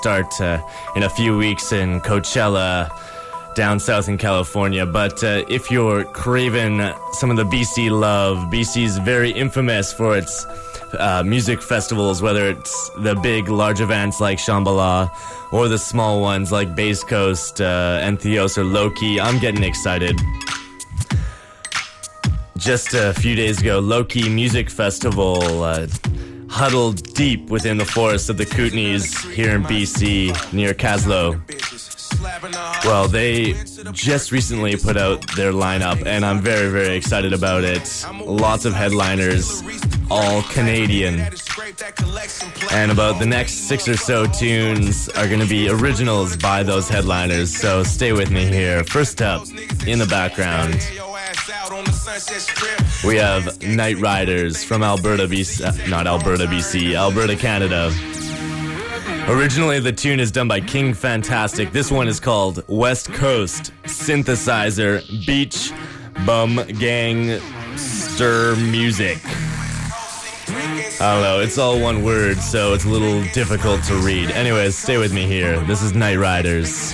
start in a few weeks in Coachella down south in California. But if you're craving some of the BC love, BC's very infamous for its music festivals, whether it's the big, large events like Shambhala or the small ones like Base Coast, Entheos, or Loki. I'm getting excited. Just a few days ago, Loki Music Festival huddled deep within the forests of the Kootenays here in BC near Kaslo. Well, they just recently put out their lineup, and I'm very, very excited about it. Lots of headliners, all Canadian. And about the next 6 or so tunes are going to be originals by those headliners, so stay with me here. First up, in the background, we have Night Riders from Alberta, Canada. Originally, the tune is done by King Fantastic. This one is called West Coast Synthesizer Beach Bum Gangster Music. I don't know, it's all one word, so it's a little difficult to read. Anyways, stay with me here. This is Night Riders.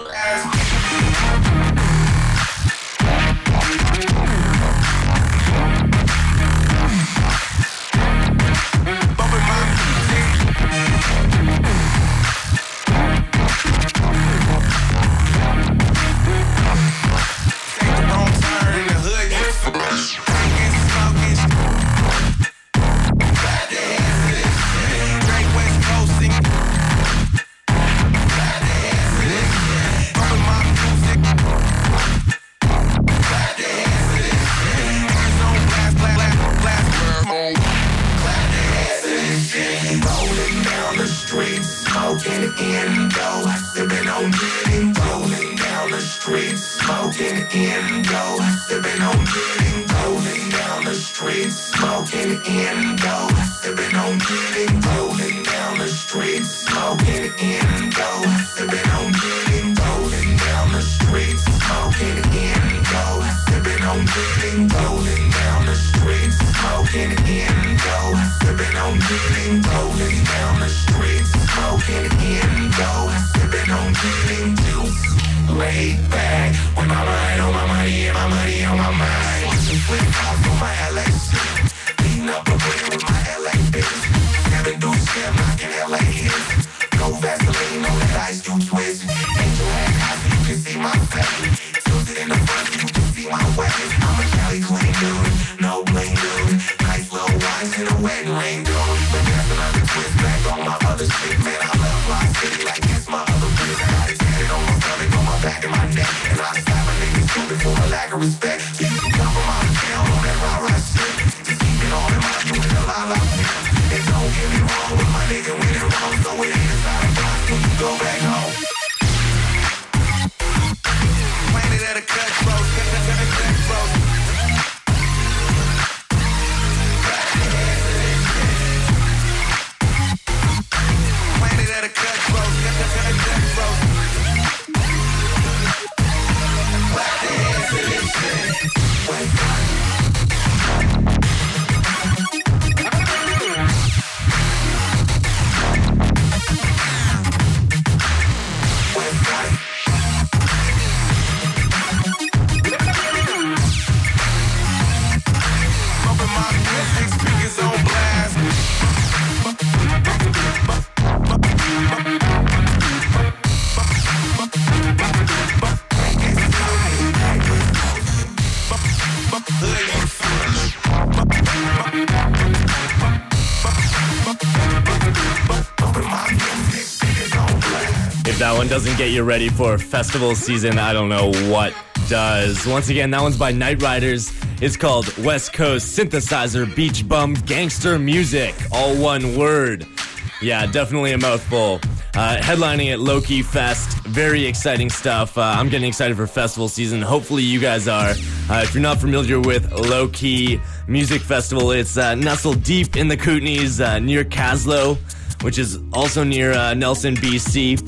Doesn't get you ready for festival season, I don't know what does. Once again, that one's by Night Riders. It's called West Coast Synthesizer Beach Bum Gangster Music. All one word. Yeah, definitely a mouthful. Headlining at Loki Fest. Very exciting stuff. I'm getting excited for festival season. Hopefully you guys are. If you're not familiar with Loki Music Festival, it's nestled deep in the Kootenays near Kaslo, which is also near Nelson, BC.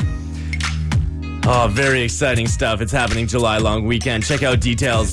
Oh, very exciting stuff. It's happening July long weekend. Check out details,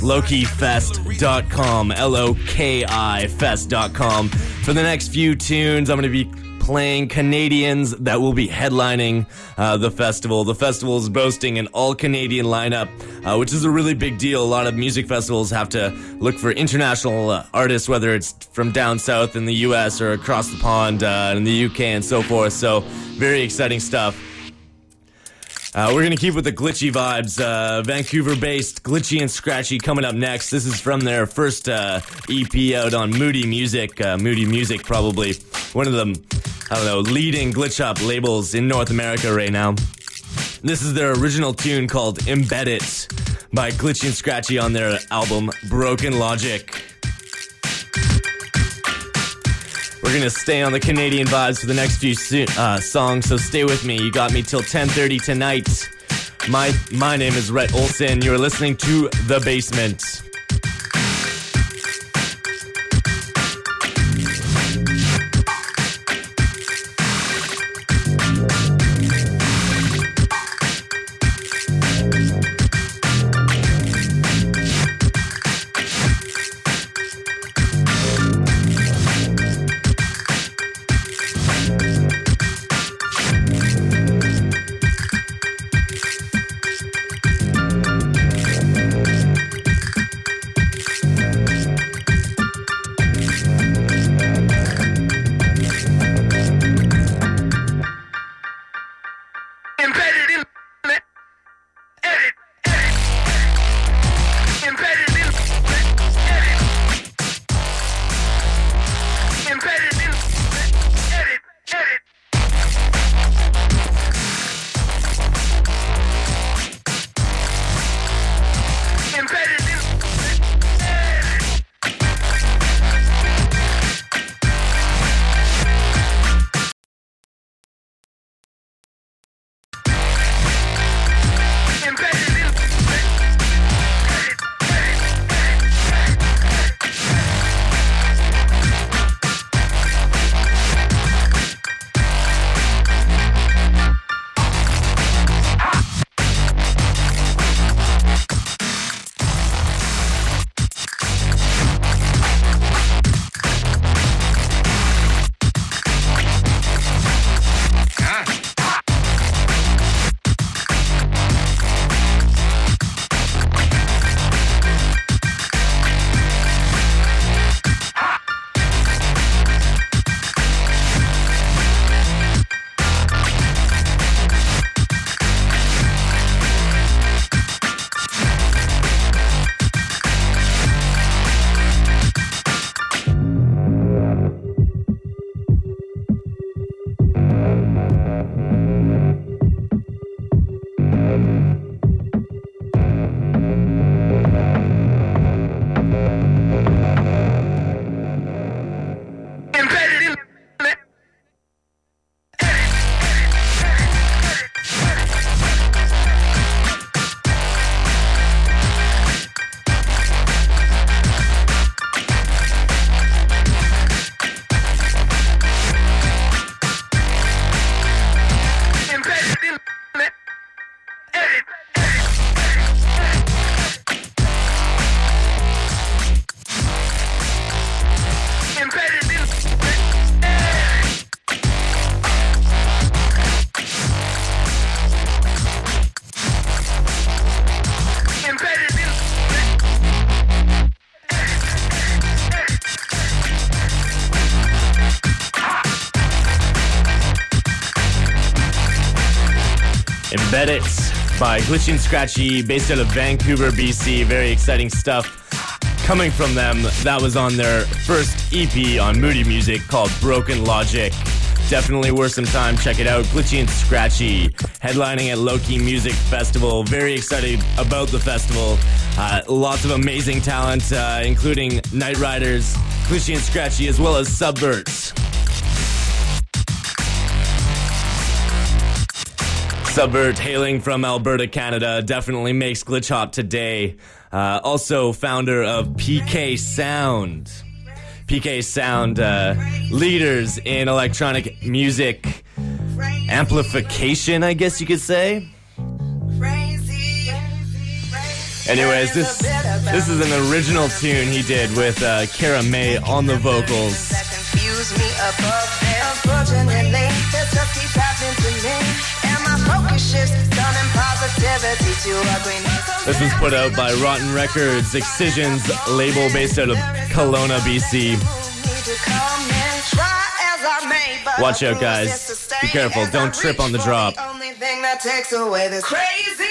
lokifest.com, LOKI fest.com. For the next few tunes, I'm going to be playing Canadians that will be headlining the festival. The festival is boasting an all-Canadian lineup, which is a really big deal. A lot of music festivals have to look for international artists, whether it's from down south in the U.S. or across the pond in the U.K. and so forth. So very exciting stuff. We're going to keep with the glitchy vibes. Vancouver-based Glitchy and Scratchy coming up next. This is from their first EP out on Moody Music. Moody Music, probably one of the, leading glitch hop labels in North America right now. This is their original tune called Embed It by Glitchy and Scratchy on their album Broken Logic. We're going to stay on the Canadian vibes for the next few songs, so stay with me. You got me till 10:30 tonight. My name is Rhett Olson. You're listening to The Basement. Embed It by Glitchy and Scratchy, based out of Vancouver, BC. Very exciting stuff coming from them. That was on their first EP on Moody Music called Broken Logic. Definitely worth some time. Check it out. Glitchy and Scratchy, headlining at Low-Key Music Festival. Very excited about the festival. Lots of amazing talent, including Night Riders, Glitchy and Scratchy, as well as Subvert. Subvert, hailing from Alberta, Canada, definitely makes glitch hop today. Also founder of PK Sound. PK Sound, leaders in electronic music amplification, I guess you could say. Anyways, this is an original tune he did with Cara May on the vocals. unfortunately, this just keeps happening to me. And my focus shifts, turning positivity to ugliness. This was put out by Rotten Records, Excision's label based out of Kelowna, BC. Watch out, guys. Be careful. Don't trip on the drop. Only thing that takes away this crazy.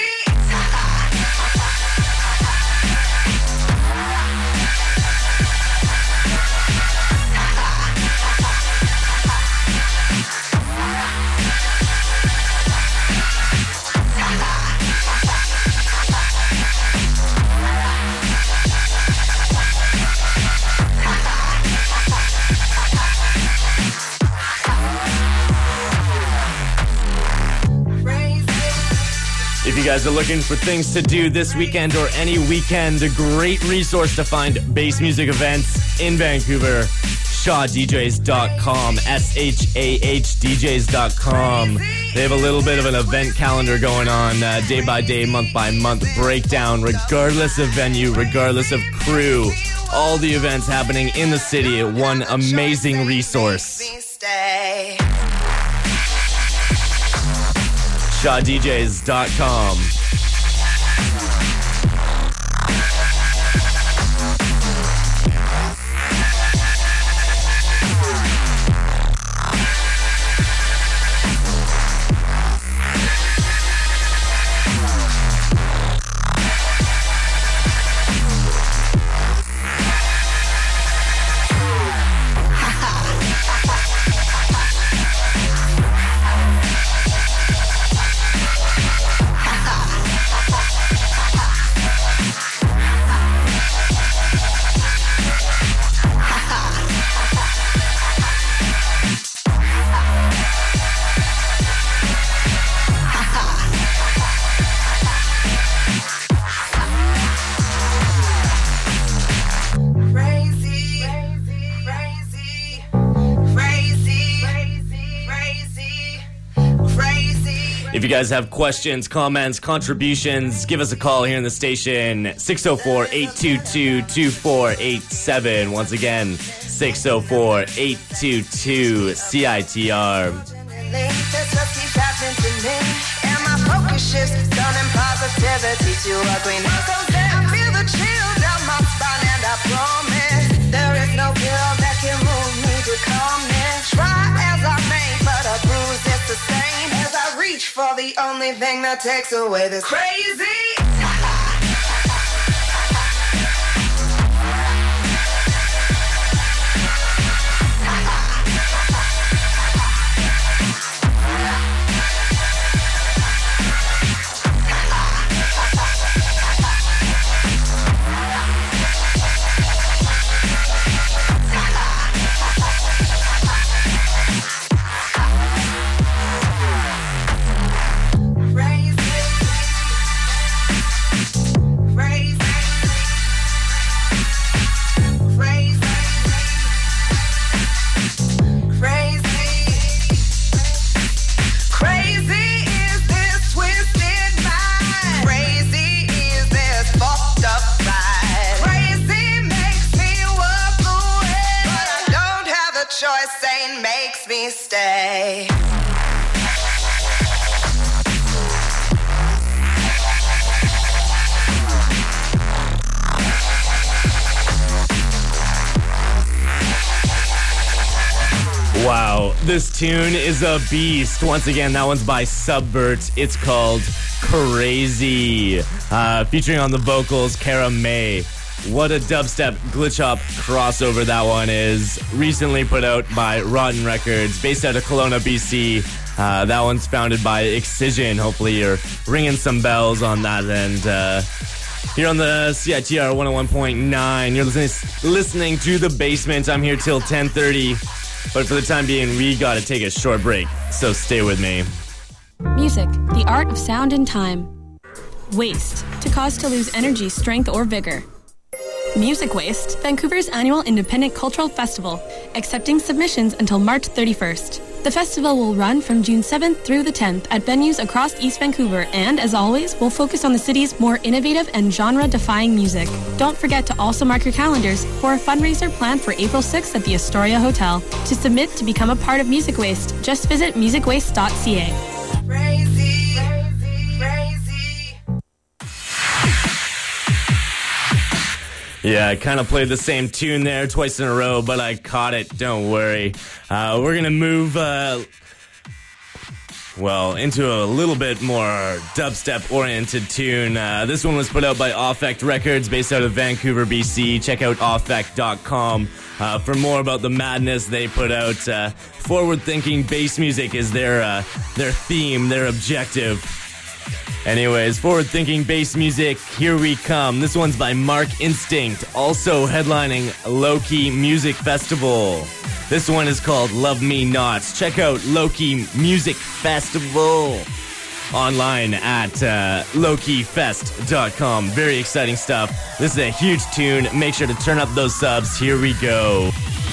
If you guys are looking for things to do this weekend or any weekend, a great resource to find bass music events in Vancouver, ShahDJs.com, SHAHDJs.com. They have a little bit of an event calendar going on, day by day, month by month breakdown, regardless of venue, regardless of crew. All the events happening in the city at one amazing resource. ShahDJs.com. If you guys have questions, comments, contributions, give us a call here in the station, 604-822-2487. Once again, 604-822-CITR. And my focus shifts, turning positivity to ugliness. I feel the chill down my spine and I promise there is no pill that can move me to calmness. Try as I may, but a bruise is the same as I reach for the only thing that takes away this crazy. Makes me stay. Wow, this tune is a beast. Once again, that one's by Subvert. It's called Crazy. Featuring on the vocals, Cara May. What a dubstep glitch hop crossover that one is. Recently put out by Rotten Records, based out of Kelowna, BC. That one's founded by Excision. Hopefully you're ringing some bells on that end. Here on the CITR 101.9, you're listening to The Basement. I'm here till 10:30. But for the time being, we gotta take a short break. So stay with me. Music, the art of sound and time. Waste, to cause to lose energy, strength, or vigor. Music Waste, Vancouver's annual independent cultural festival, accepting submissions until March 31st. The festival will run from June 7th through the 10th at venues across East Vancouver, and as always, will focus on the city's more innovative and genre-defying music. Don't forget to also mark your calendars for a fundraiser planned for April 6th at the Astoria Hotel. To submit to become a part of Music Waste, just visit musicwaste.ca. Crazy, crazy. Yeah, I kind of played the same tune there twice in a row, but I caught it. Don't worry. We're going to move, into a little bit more dubstep-oriented tune. This one was put out by Affect Records, based out of Vancouver, BC. Check out affect.com for more about the madness they put out. Forward-thinking bass music is their theme, their objective. Anyways, forward-thinking bass music, here we come. This one's by Mark Instinct, also headlining Low-Key Music Festival. This one is called Love Me Not. Check out Low-Key Music Festival online at lowkeyfest.com. Very exciting stuff. This is a huge tune. Make sure to turn up those subs. Here we go.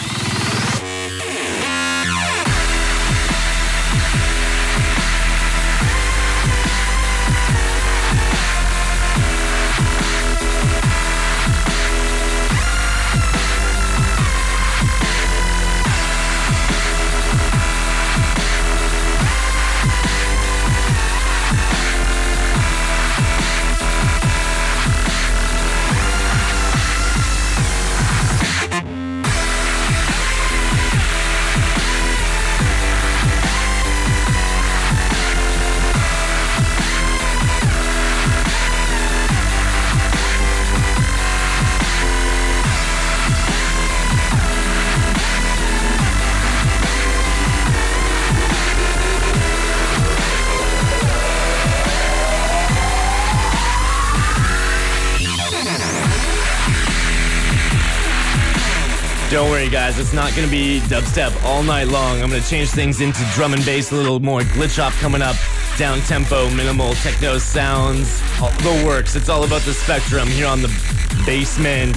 Don't worry, guys. It's not going to be dubstep all night long. I'm going to change things into drum and bass, a little more glitch hop coming up, down-tempo, minimal techno sounds, the works. It's all about the spectrum here on the basement.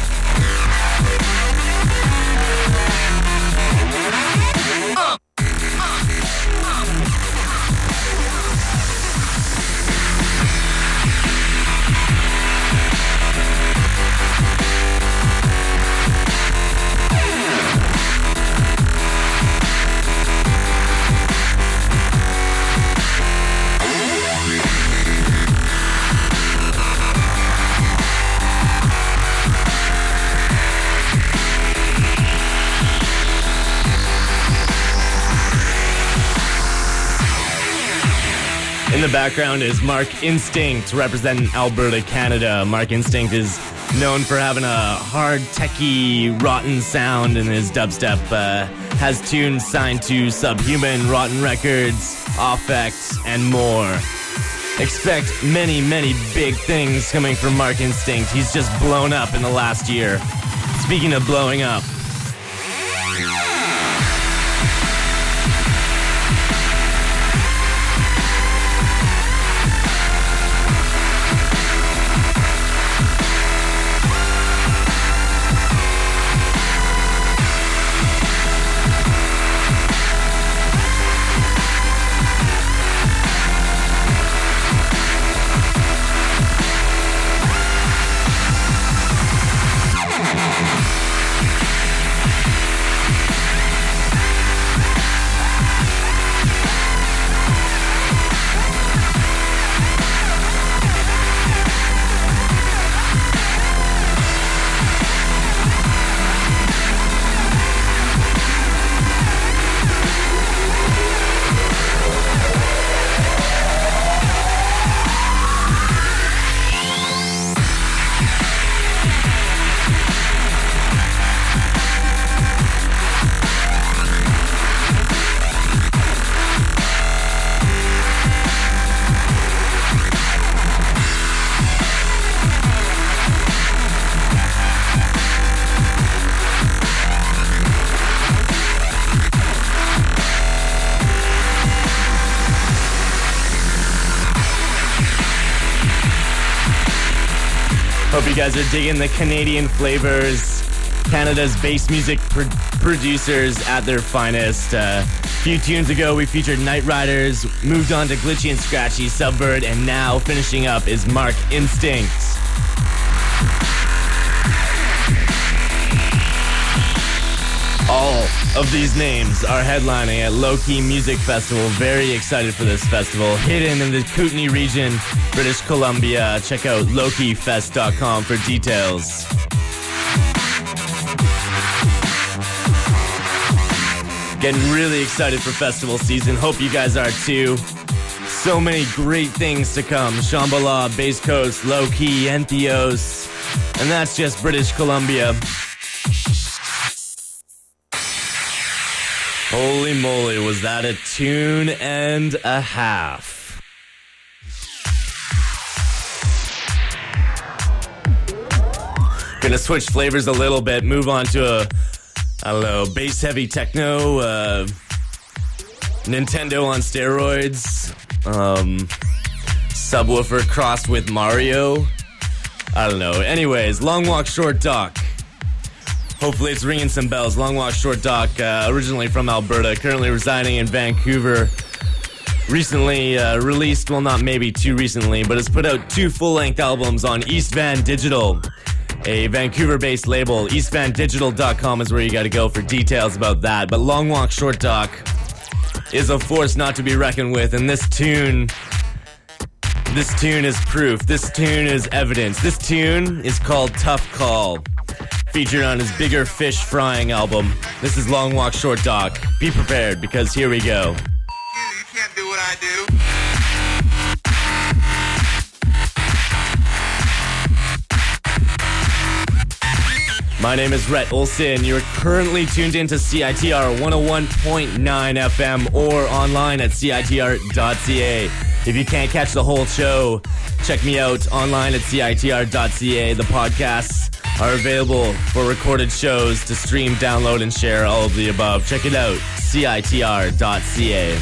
In the background is Mark Instinct, representing Alberta, Canada. Mark Instinct is known for having a hard, techie, rotten sound in his dubstep. Has tunes signed to Subhuman, Rotten Records, Affect, and more. Expect many, many big things coming from Mark Instinct. He's just blown up in the last year. Speaking of blowing up, hope you guys are digging the Canadian flavors. Canada's bass music producers at their finest. A few tunes ago, we featured Night Riders, moved on to Glitchy and Scratchy, Subbird, and now finishing up is Mark Instinct. All of these names are headlining at Low Key Music Festival. Very excited for this festival. Hidden in the Kootenay region, British Columbia. Check out lowkeyfest.com for details. Getting really excited for festival season. Hope you guys are too. So many great things to come. Shambhala, Base Coast, Low Key, Entheos. And that's just British Columbia. Holy moly, was that a tune and a half. Gonna switch flavors a little bit, move on to bass heavy techno, Nintendo on steroids, subwoofer crossed with Mario. I don't know. Anyways, Long Walk Short Dock. Hopefully it's ringing some bells. Long Walk Short Dock, originally from Alberta, currently residing in Vancouver. Recently released, well, not maybe too recently, but has put out 2 full-length albums on East Van Digital, a Vancouver-based label. EastVanDigital.com is where you got to go for details about that. But Long Walk Short Dock is a force not to be reckoned with, and this tune is proof. This tune is evidence. This tune is called Tough Call, featured on his Bigger Fish Frying album. This is Long Walk Short Dock. Be prepared, because here we go. You can't do what I do. My name is Rhett Olson. You're currently tuned into CITR 101.9 FM or online at CITR.ca. If you can't catch the whole show, check me out online at CITR.ca. The podcasts are available for recorded shows to stream, download, and share, all of the above. Check it out, CITR.ca.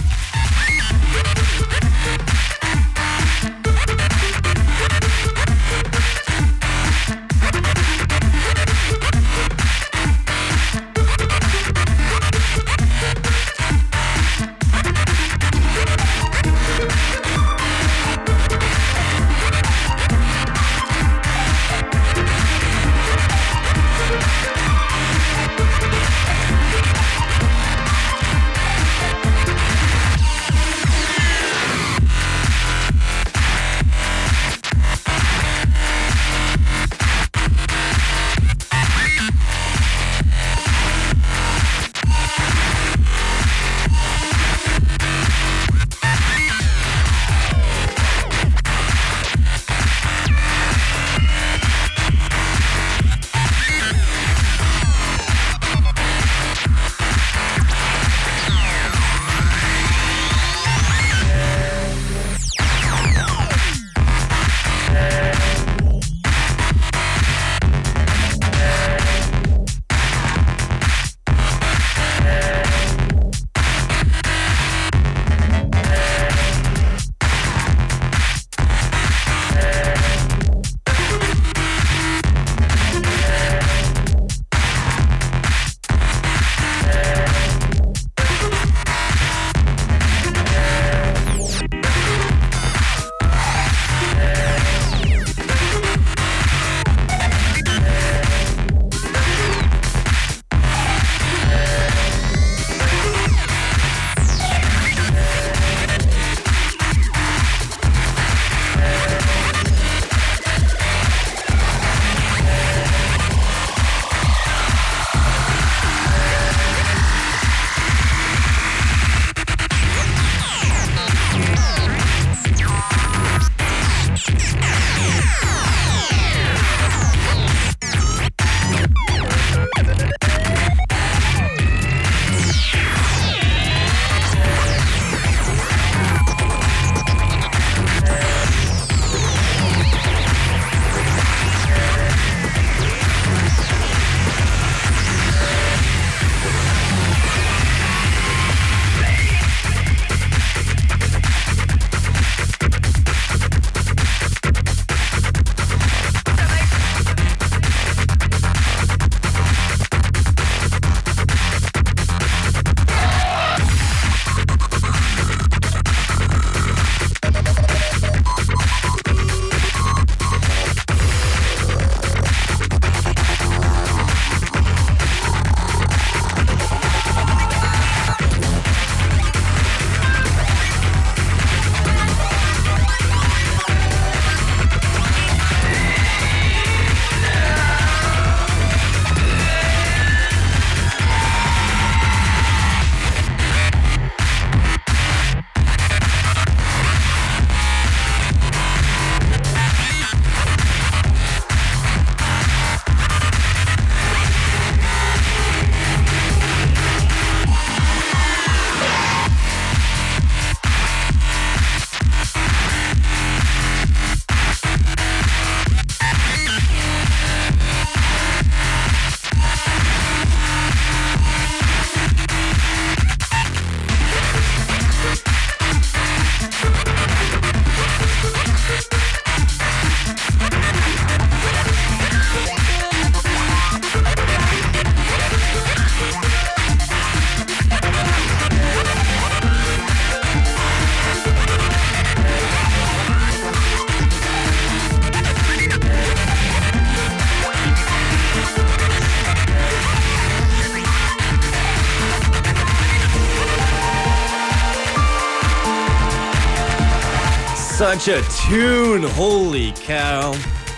Such a tune, holy cow.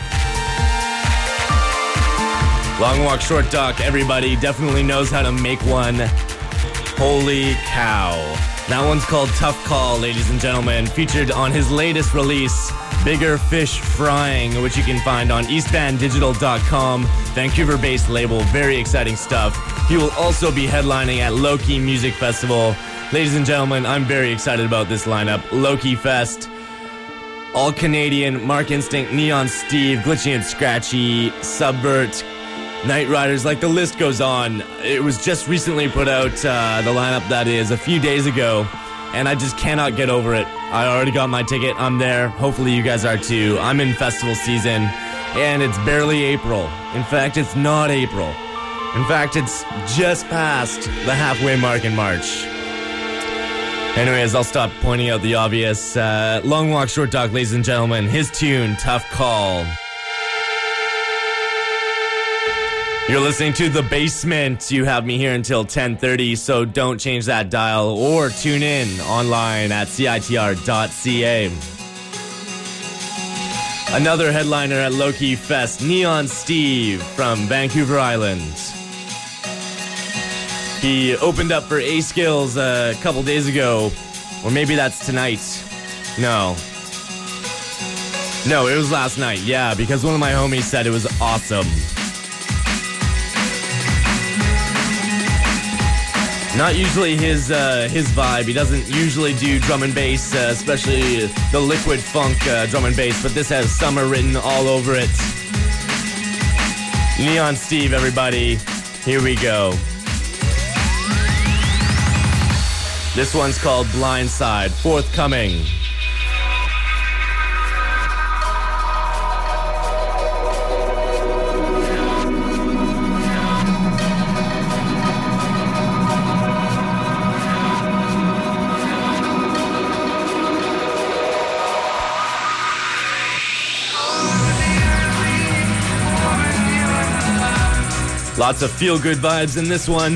Long Walk Short Talk, everybody definitely knows how to make one. Holy cow. That one's called Tough Call, ladies and gentlemen, featured on his latest release, Bigger Fish Frying, which you can find on eastvandigital.com, Vancouver-based label, very exciting stuff. He will also be headlining at Low-Key Music Festival. Ladies and gentlemen, I'm very excited about this lineup. Low-Key Fest, All Canadian, Mark Instinct, Neon Steve, Glitchy and Scratchy, Subvert, Night Riders, like the list goes on. It was just recently put out, the lineup that is, a few days ago, and I just cannot get over it. I already got my ticket. I'm there. Hopefully you guys are too. I'm in festival season, and it's barely April. In fact, it's not April. In fact, it's just past the halfway mark in March. Anyways, I'll stop pointing out the obvious. Long Walk Short Talk, ladies and gentlemen. His tune, Tough Call. You're listening to The Basement. You have me here until 10:30, so don't change that dial or tune in online at CITR.ca. Another headliner at Low-Key Fest, Neon Steve from Vancouver Island. He opened up for A-Skills a couple days ago, or maybe that's tonight. No, it was last night, yeah, because one of my homies said it was awesome. Not usually his vibe. He doesn't usually do drum and bass, especially the liquid funk drum and bass, but this has summer written all over it. Neon Steve, everybody. Here we go. This one's called Blindside, forthcoming. Lots of feel-good vibes in this one.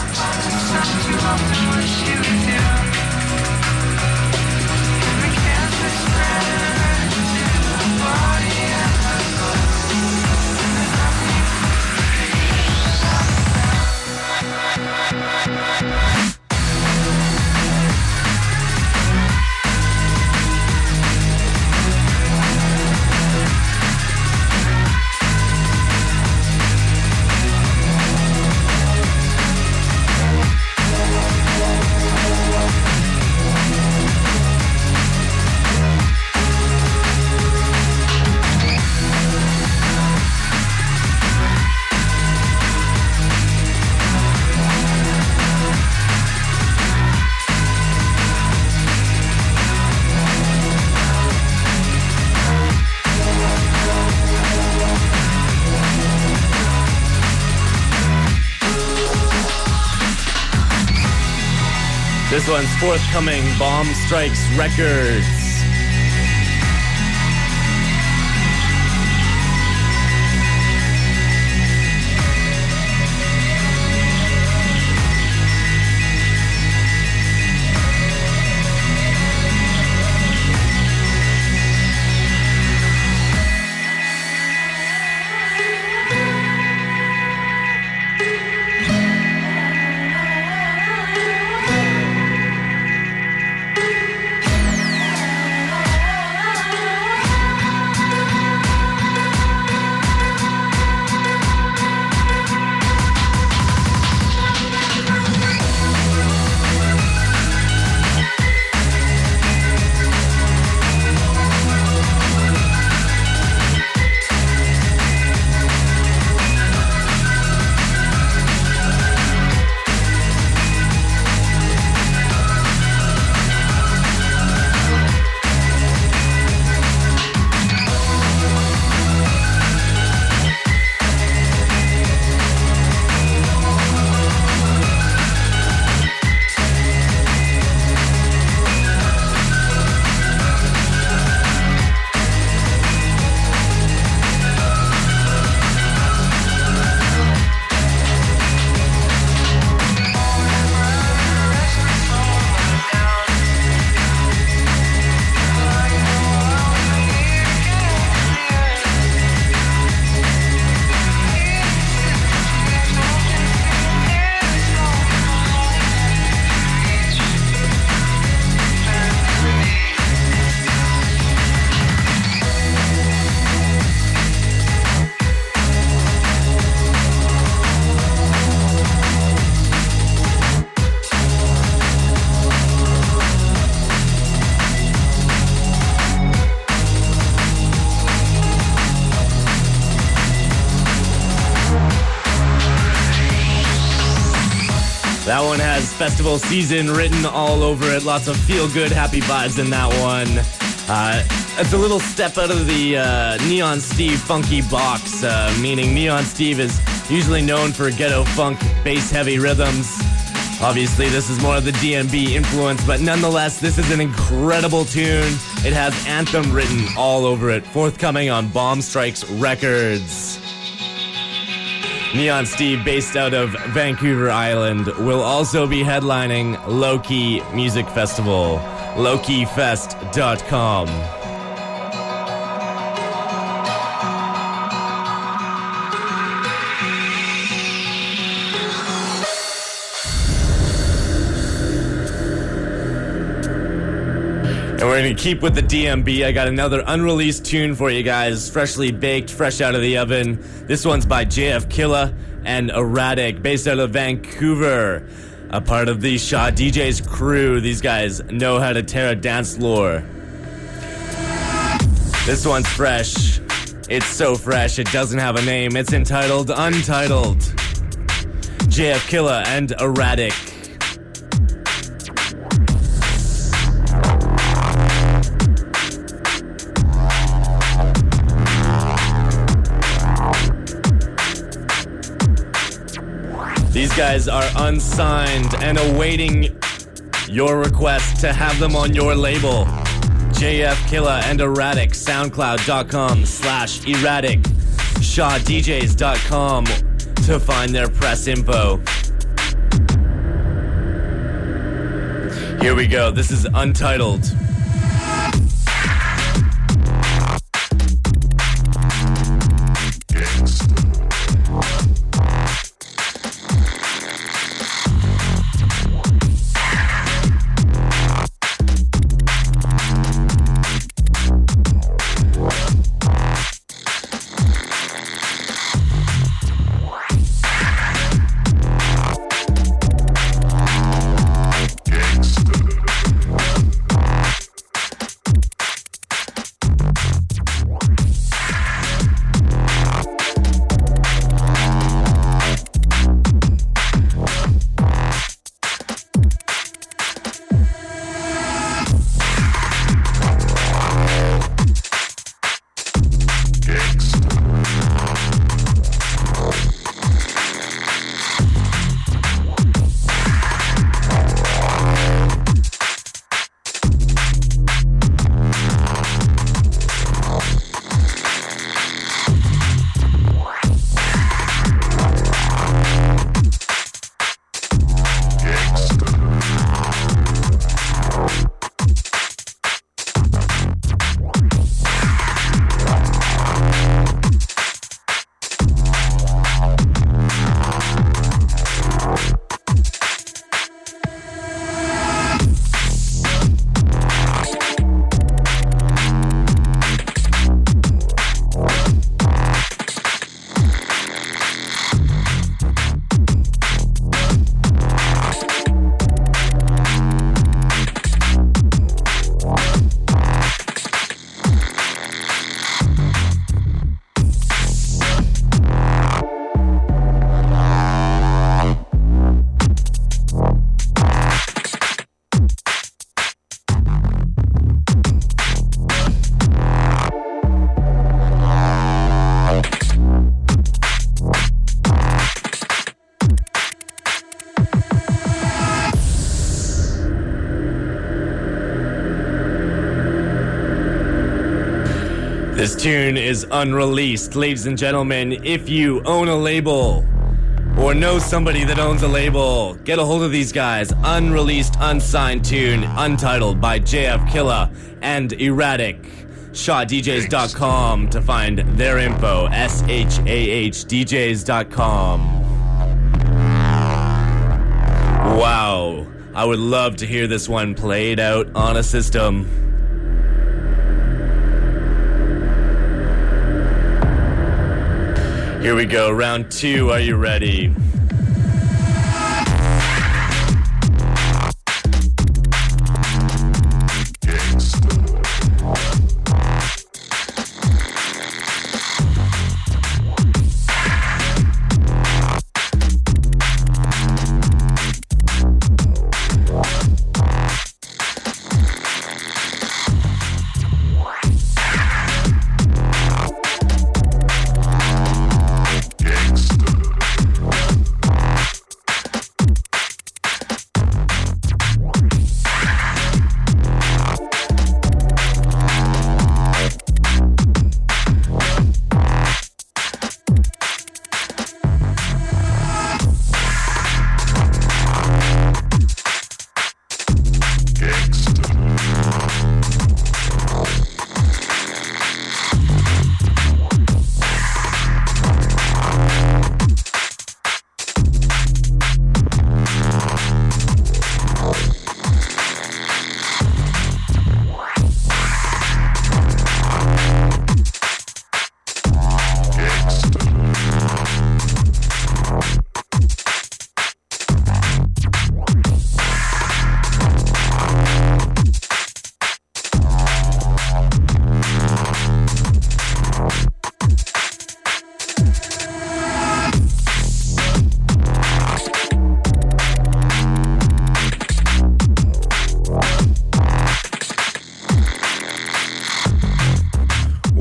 This one's forthcoming, Bomb Strikes Records. one has festival season written all over it. Lots of feel-good, happy vibes in that one. It's a little step out of the Neon Steve funky box, meaning Neon Steve is usually known for ghetto funk, bass-heavy rhythms. Obviously, this is more of the DMB influence, but nonetheless, this is an incredible tune. It has Anthem written all over it, forthcoming on Bomb Strikes Records. Neon Steve, based out of Vancouver Island, will also be headlining Low-Key Music Festival, lowkeyfest.com. And we're going to keep with the DMB. I got another unreleased tune for you guys, freshly baked, fresh out of the oven. This one's by JF Killa and Erratic, based out of Vancouver. A part of the Shaw DJs crew. These guys know how to tear a dance floor. This one's fresh. It's so fresh, it doesn't have a name. It's entitled Untitled. JF Killa and Erratic. These guys are unsigned and awaiting your request to have them on your label. JF Killa and Erratic, soundcloud.com/erratic, shawdjs.com to find their press info. Here we go. This is Untitled. This tune is unreleased. Ladies and gentlemen, if you own a label or know somebody that owns a label, get a hold of these guys. Unreleased, unsigned tune, Untitled by JF Killa and Erratic. ShawDJs.com to find their info. SHAHDJs.com. Wow. I would love to hear this one played out on a system. Here we go, round two. Are you ready?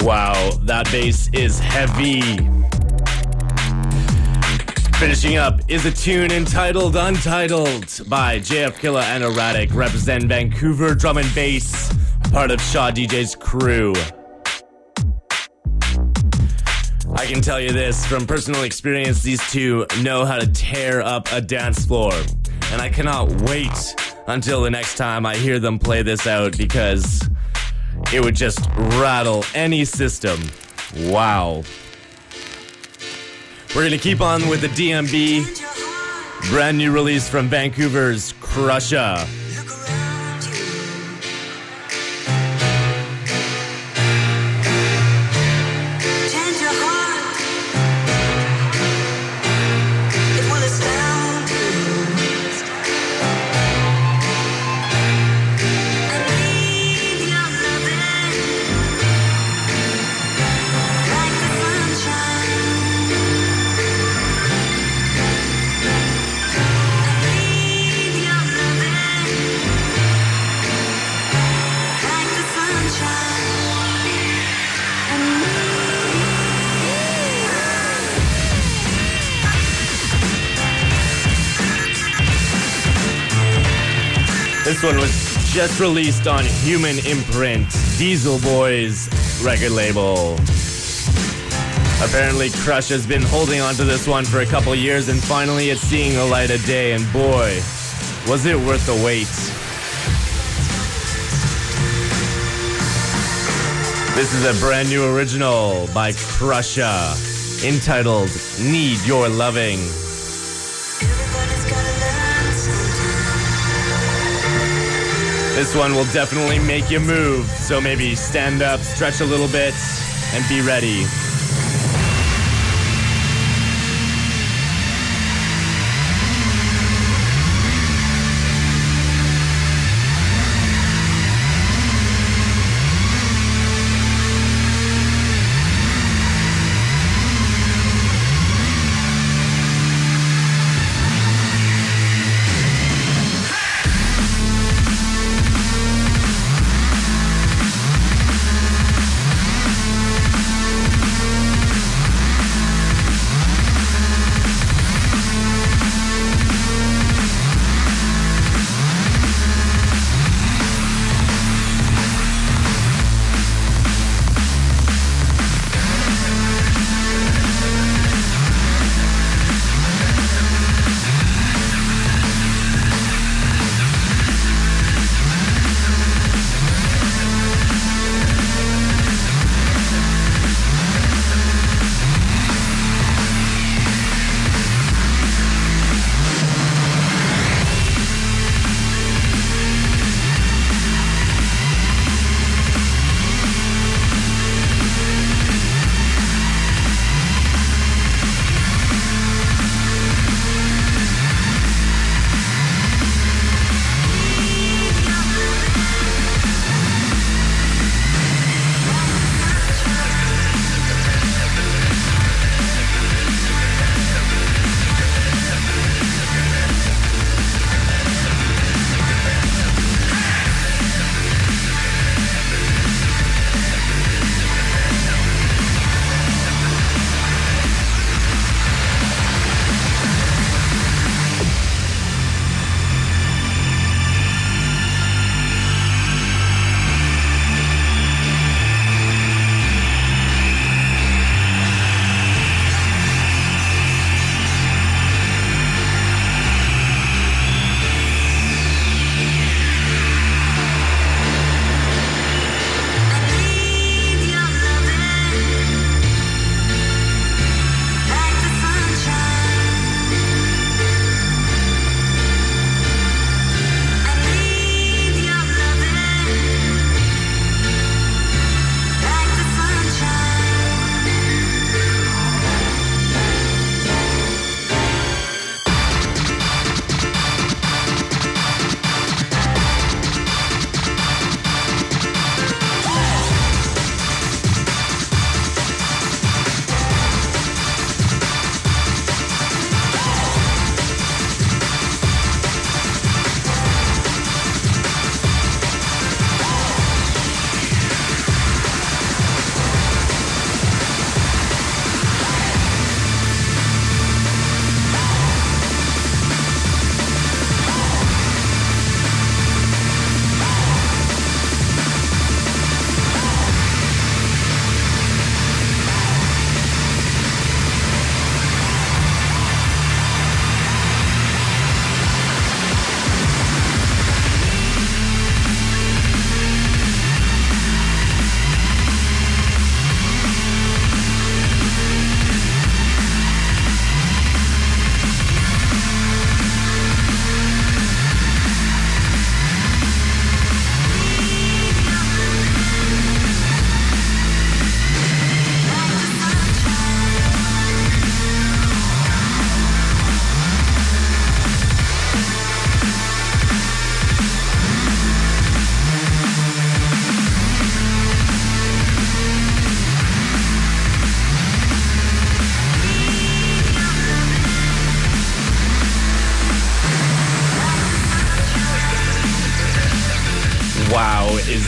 Wow, that bass is heavy. Finishing up is a tune entitled Untitled by JF Killa and Erratic, represent Vancouver drum and bass, part of Shaw DJ's crew. I can tell you this from personal experience, these two know how to tear up a dance floor. And I cannot wait until the next time I hear them play this out because it would just rattle any system. Wow. We're going to keep on with the DMB. Brand new release from Vancouver's Crusha. This one was just released on Human Imprint, Diesel Boys record label. Apparently Crush has been holding on to this one for a couple years and finally it's seeing the light of day, and boy, was it worth the wait. This is a brand new original by Crusha entitled Need Your Loving. This one will definitely make you move, so maybe stand up, stretch a little bit, and be ready.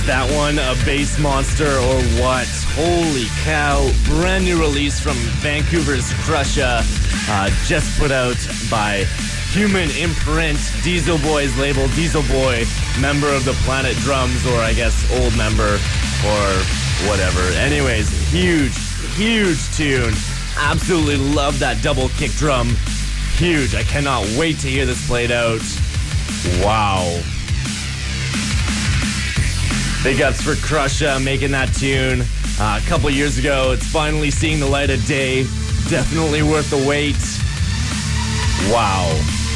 That one a bass monster or what? Holy cow. Brand new release from Vancouver's Crusha. Just put out by Human Imprint, Diesel Boy's label. Diesel Boy, member of the Planet Drums, or I guess old member, or whatever. Anyways, huge tune. Absolutely love that double kick drum. Huge. I cannot wait to hear this played out. Wow. Big ups for Crusha making that tune a couple years ago. It's finally seeing the light of day. Definitely worth the wait. Wow.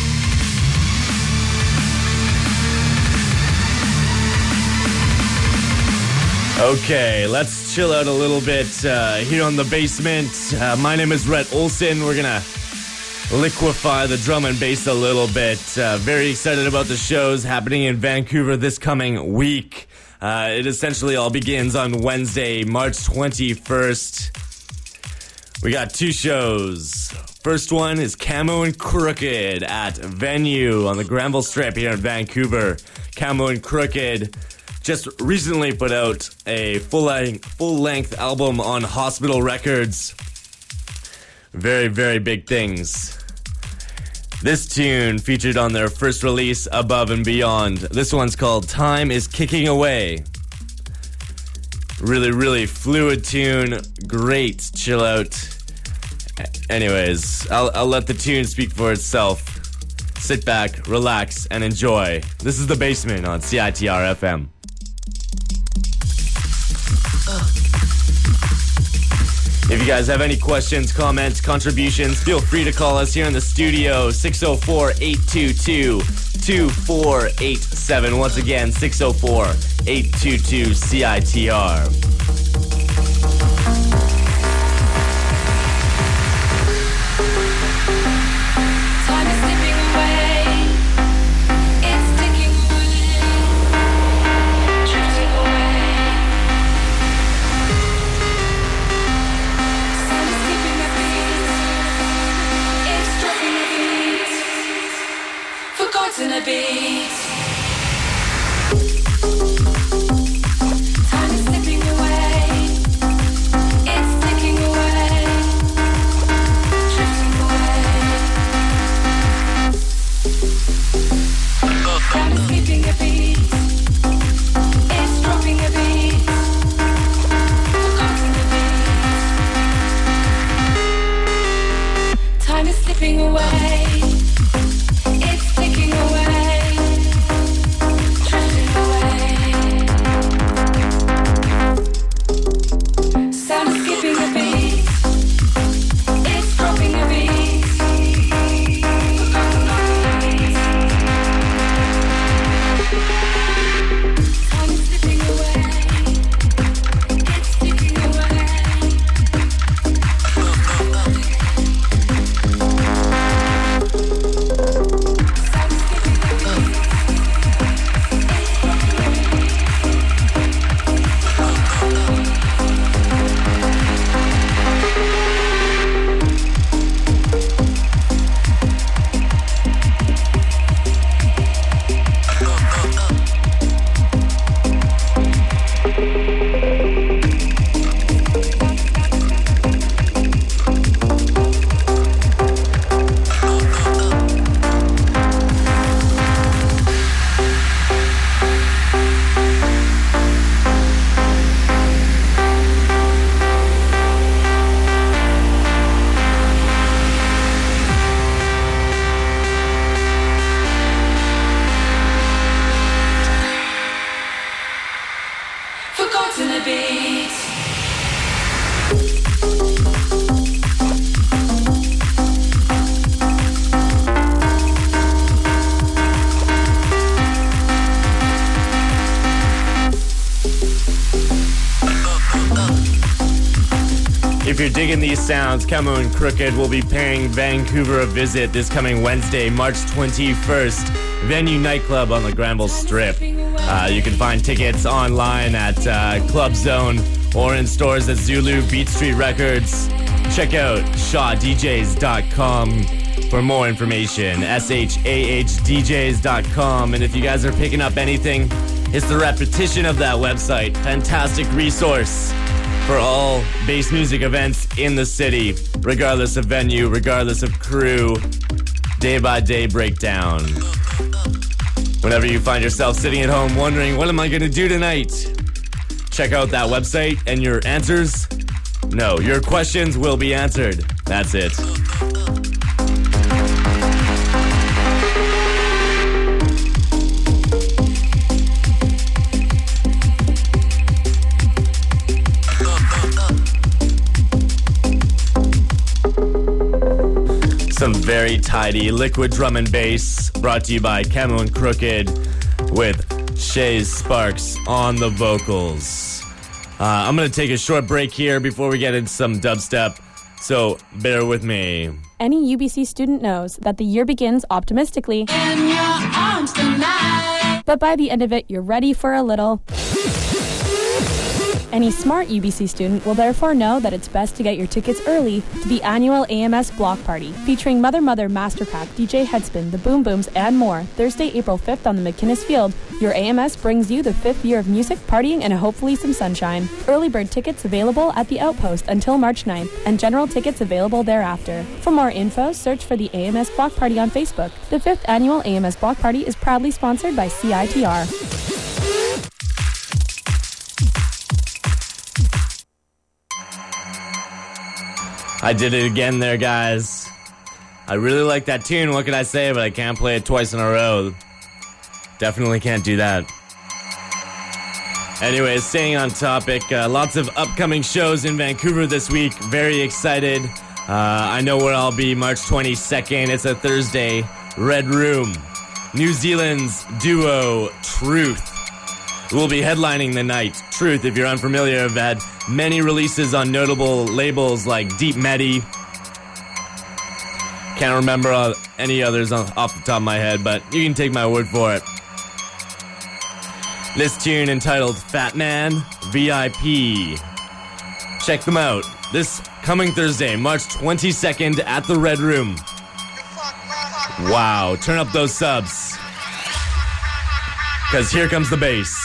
Okay, let's chill out a little bit here on the basement. My name is Rhett Olson. We're gonna liquefy the drum and bass a little bit. Very excited about the shows happening in Vancouver this coming week. It essentially all begins on Wednesday, March 21st. We got two shows. First one is Camo and Crooked at Venue on the Granville Strip here in Vancouver. Camo and Crooked just recently put out a full-length album on Hospital Records. Very, very big things. This tune featured on their first release, Above and Beyond. This one's called Time is Kicking Away. Really, really fluid tune. Great chill out. Anyways, I'll let the tune speak for itself. Sit back, relax, and enjoy. This is The Basement on CITR FM. If you guys have any questions, comments, contributions, feel free to call us here in the studio, 604-822-2487. Once again, 604-822-CITR. In a beat. Time is slipping away. It's ticking away. Drifting away. Time is skipping a beat. It's dropping a beat. Forgotten a beat. Time is slipping away. If you're digging these sounds, Camo and Crooked will be paying Vancouver a visit this coming Wednesday, March 21st. Venue Nightclub on the Granville Strip. You can find tickets online at Club Zone or in stores at Zulu, Beat Street Records. Check out ShawDJs.com for more information. SHAHDJs.com. And if you guys are picking up anything, It's the repetition of that website. Fantastic resource for all bass music events in the city, regardless of venue, regardless of crew. Day-by-day breakdown. Whenever you find yourself sitting at home wondering, what am I going to do tonight? Check out that website and your answers. No, your questions will be answered. That's it. Some very tidy liquid drum and bass brought to you by Camo and Crooked with Shays Sparks on the vocals. I'm going to take a short break here before we get into some dubstep, so bear with me. Any UBC student knows that the year begins optimistically. In your arms tonight. But by the end of it, you're ready for a little. Any smart UBC student will therefore know that it's best to get your tickets early to the annual AMS Block Party, featuring Mother Mother, Masterpack, DJ Headspin, the Boom Booms, and more, Thursday, April 5th on the McInnes Field. Your AMS brings you the 5th year of music, partying, and hopefully some sunshine. Early bird tickets available at the Outpost until March 9th, and general tickets available thereafter. For more info, search for the AMS Block Party on Facebook. The 5th annual AMS Block Party is proudly sponsored by CITR. I did it again there, guys. I really like that tune, what can I say, but I can't play it twice in a row. Definitely can't do that. Anyways, staying on topic, lots of upcoming shows in Vancouver this week. Very excited. I know where I'll be March 22nd. It's a Thursday. Red Room. New Zealand's duo, Truth, will be headlining the night. Truth, if you're unfamiliar, have had many releases on notable labels like Deep Medi. Can't remember any others off the top of my head, but you can take my word for it. This tune entitled Fat Man VIP. Check them out this coming Thursday, March 22nd at the Red Room. Wow, turn up those subs, because here comes the bass.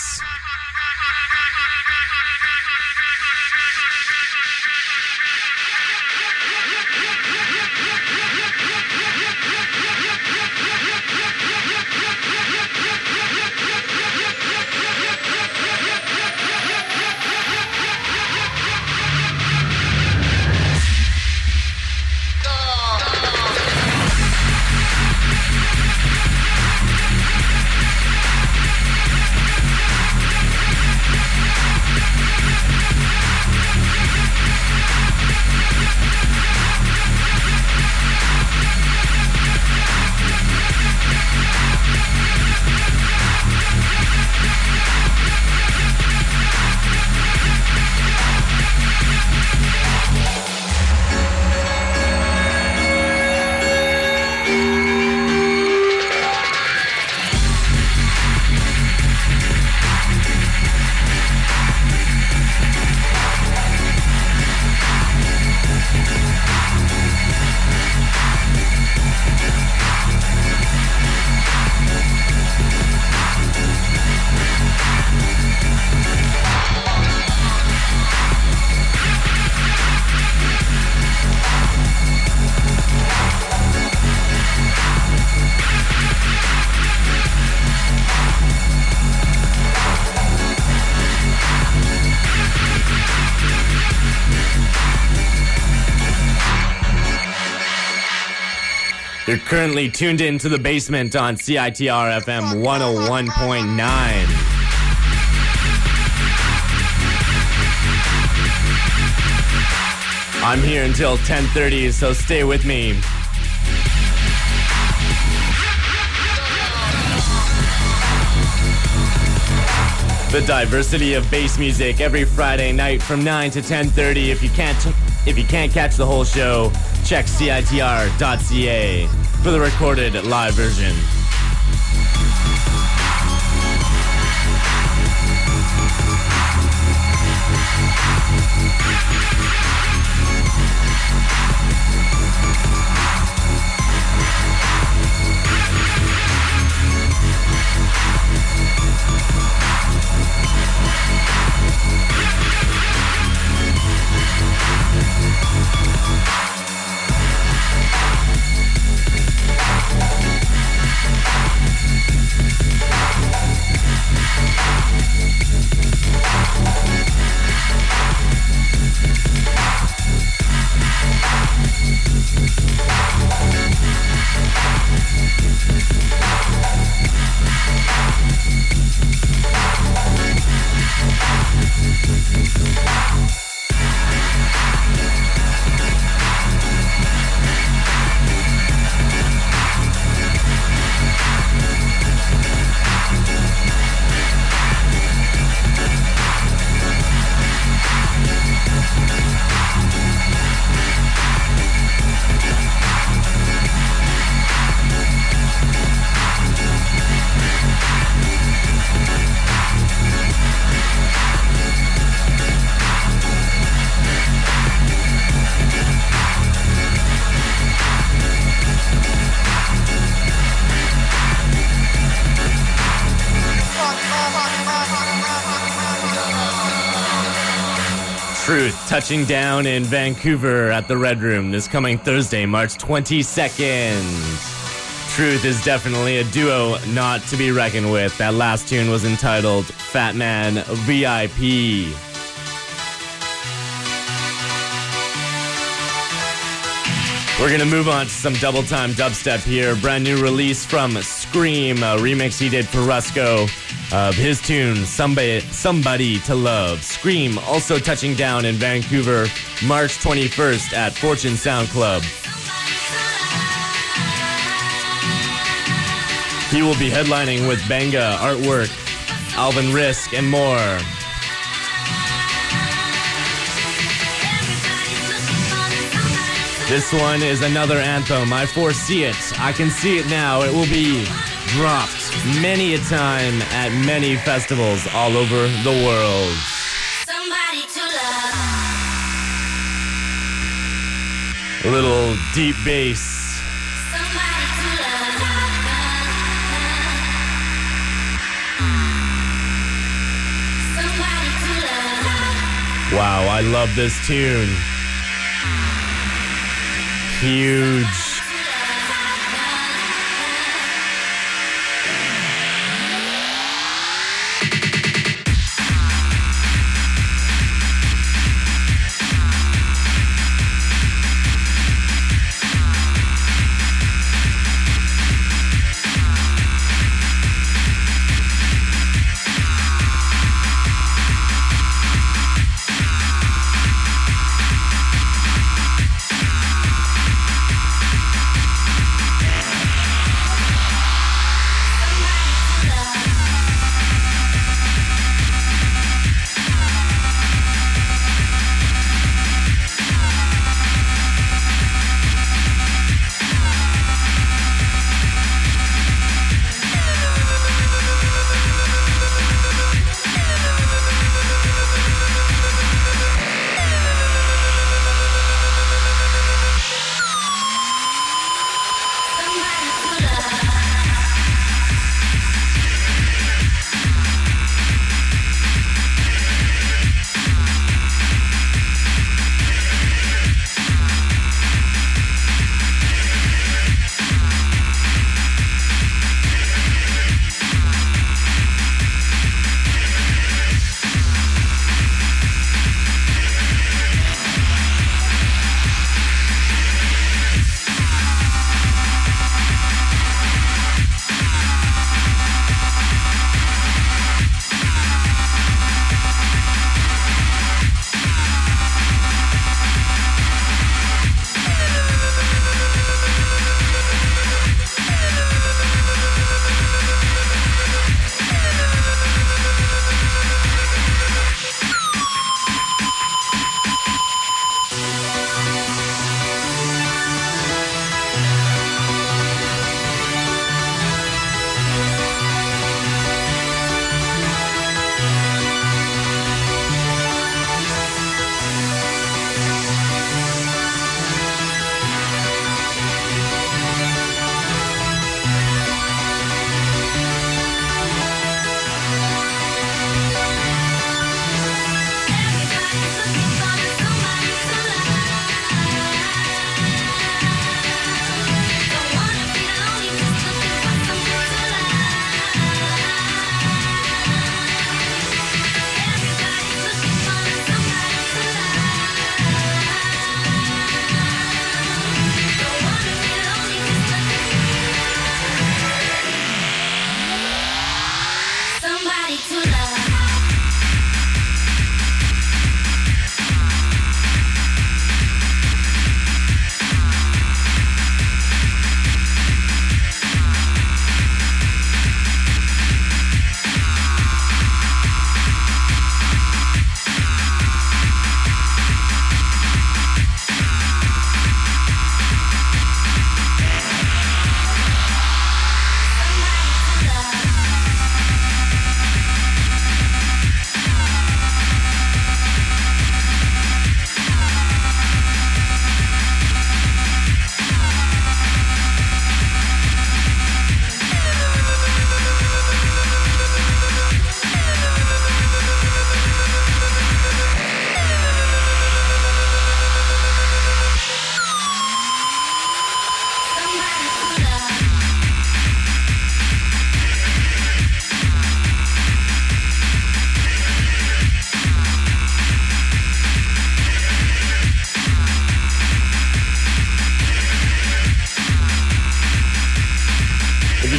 You're currently tuned in to The Basement on CITR FM 101.9. I'm here until 10:30, so stay with me. The diversity of bass music every Friday night from 9 to 10:30. If you can't catch the whole show, check CITR.ca for the recorded live version. touching down in Vancouver at the Red Room this coming Thursday, March 22nd. Truth is definitely a duo not to be reckoned with. That last tune was entitled Fat Man VIP. We're going to move on to some double-time dubstep here. Brand new release from Scream, a remix he did for Rusko of his tune, Somebody to Love. Scream also touching down in Vancouver, March 21st at Fortune Sound Club. He will be headlining with Benga, Artwork, Alvin Risk, and more. This one is another anthem. I foresee it. I can see it now. It will be dropped many a time at many festivals all over the world. Somebody to love. A little deep bass. Somebody to love. Somebody to love. Wow, I love this tune. Huge.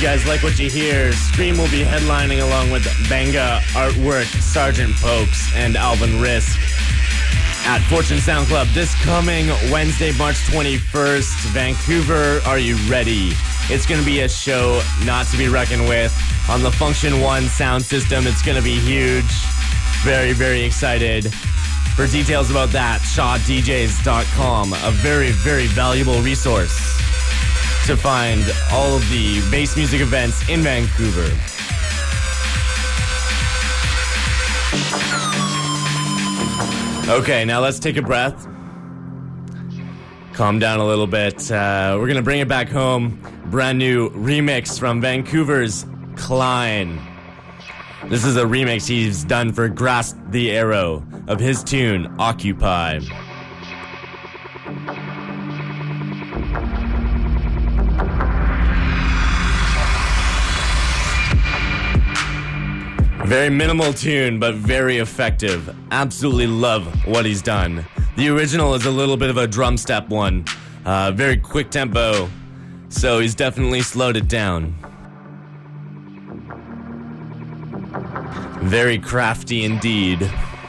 guys like what you hear, Scream will be headlining along with Banga Artwork, Sergeant Pokes, and Alvin Risk at Fortune Sound Club this coming Wednesday, March 21st. Vancouver, are you ready? It's going to be a show not to be reckoned with on the Function One sound system. It's going to be huge. Very, very excited. For details about that, ShawDJs.com, a very, very valuable resource to find all of the bass music events in Vancouver. Okay, now let's take a breath. Calm down a little bit. We're going to bring it back home. Brand new remix from Vancouver's Klein. This is a remix he's done for Grasp the Arrow of his tune, Occupy. Very minimal tune, but very effective. Absolutely love what he's done. The original is a little bit of a drum step one. Very quick tempo, so he's definitely slowed it down. Very crafty indeed.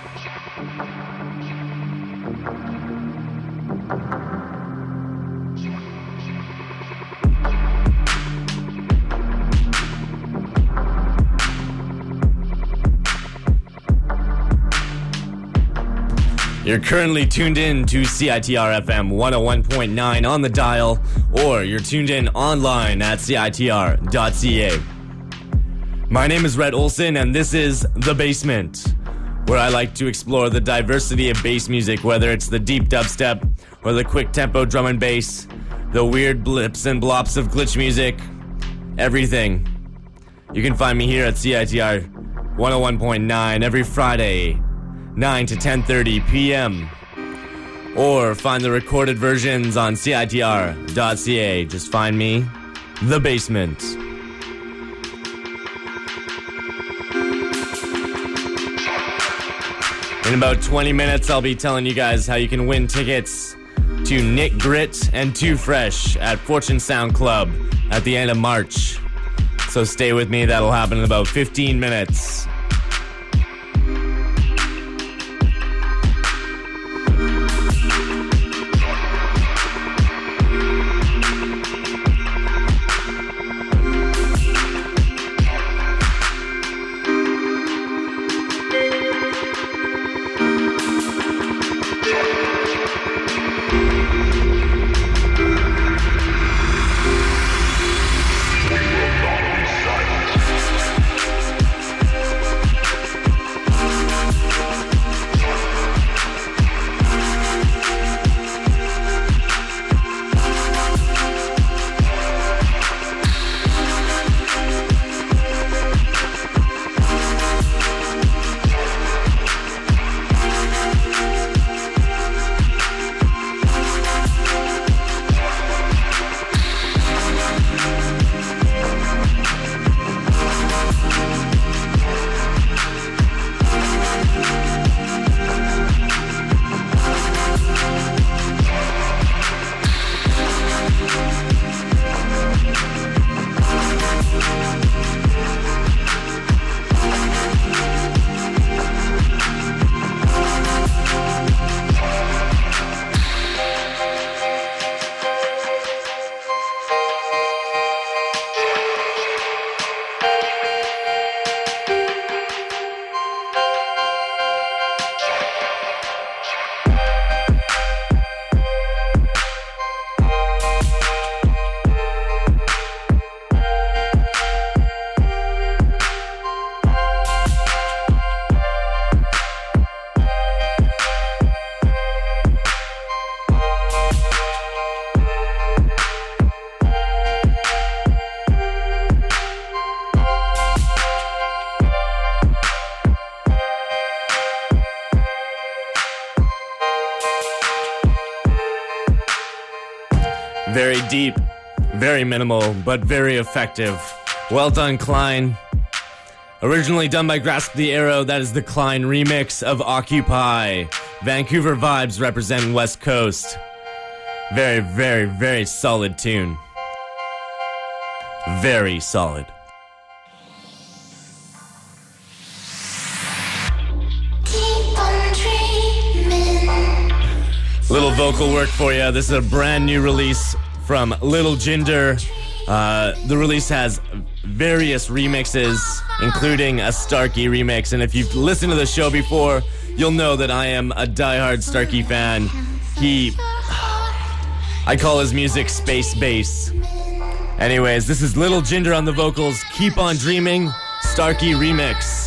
You're currently tuned in to CITR FM 101.9 on the dial, or you're tuned in online at CITR.ca. My name is Rhett Olson, and this is The Basement, where I like to explore the diversity of bass music, whether it's the deep dubstep or the quick tempo drum and bass, the weird blips and blops of glitch music, everything. You can find me here at CITR 101.9 every Friday, 9 to 10:30 p.m. Or find the recorded versions on CITR.ca. Just find me, The Basement. In about 20 minutes, I'll be telling you guys how you can win tickets to Nick Grit and Too Fresh at Fortune Sound Club at the end of March. So stay with me, that'll happen in about 15 minutes. Very deep, very minimal, but very effective. Well done, Klein. Originally done by Grasp the Arrow, that is the Klein remix of Occupy. Vancouver vibes represent West Coast. Very, very, very solid tune. Very solid. Keep on dreaming. Little vocal work for you. This is a brand new release from Little Jinder. The release has various remixes, including a Starkey remix. And if you've listened to the show before, you'll know that I am a diehard Starkey fan. I call his music space bass. Anyways, this is Little Jinder on the vocals. Keep on Dreaming, Starkey remix.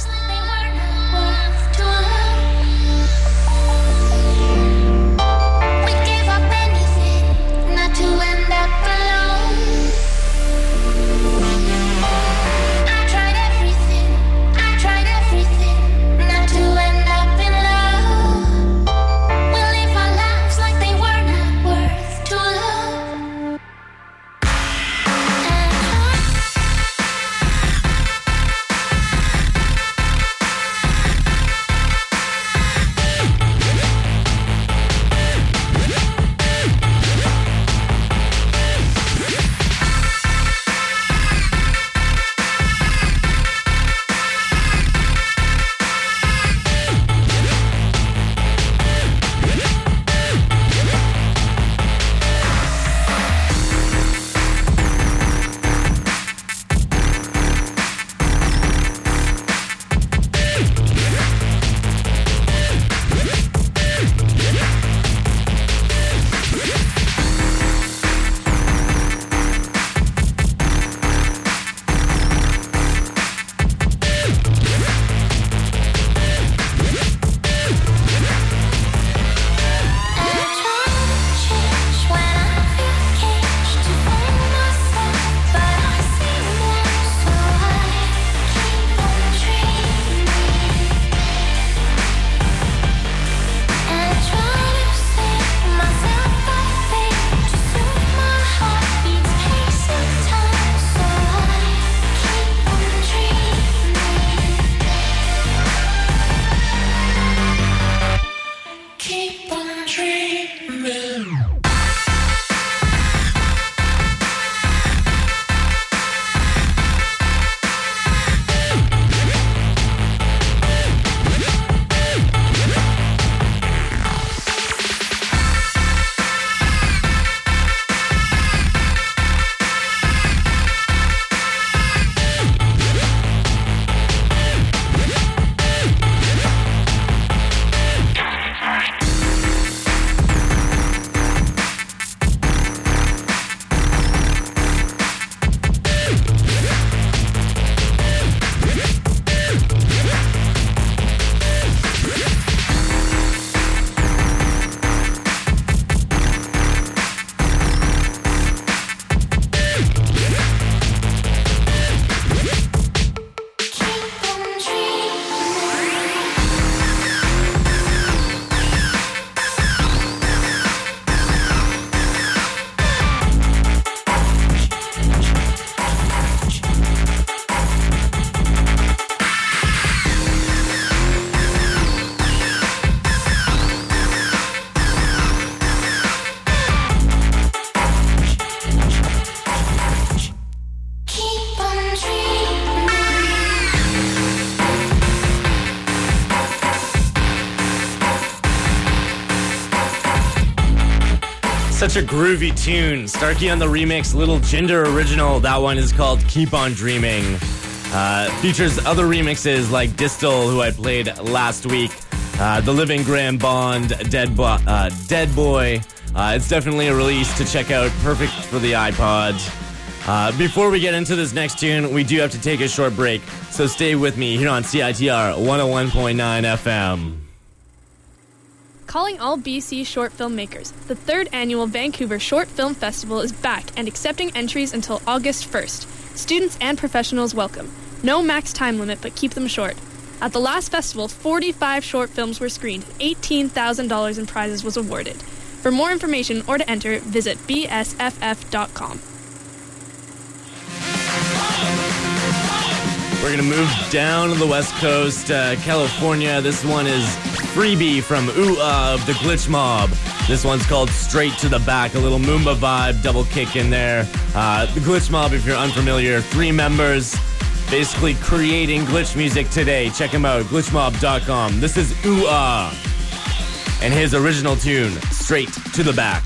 Such a groovy tune. Starkey on the remix, Little Jinder original. That one is called Keep on Dreaming. Features other remixes like Distal, who I played last week. The Living Graham Bond, Dead Boy. It's definitely a release to check out. Perfect for the iPod. Before we get into this next tune, we do have to take a short break. So stay with me here on CITR 101.9 FM. Calling all BC short filmmakers. The 3rd annual Vancouver Short Film Festival is back and accepting entries until August 1st. Students and professionals welcome. No max time limit, but keep them short. At the last festival, 45 short films were screened. $18,000 in prizes was awarded. For more information or to enter, visit bsff.com. We're going to move down to the West Coast, California. This one is Freebie from Ooh of the Glitch Mob. This one's called Straight to the Back, a little Moomba vibe, double kick in there. The Glitch Mob, if you're unfamiliar, 3 members basically creating glitch music today. Check them out, glitchmob.com. This is Ooh Ah and his original tune, Straight to the Back.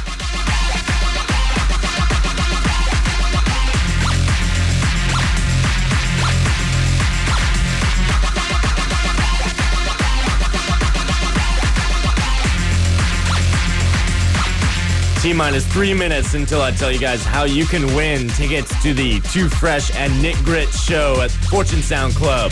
T-minus 3 minutes until I tell you guys how you can win tickets to the Too Fresh and Nick Grit show at Fortune Sound Club.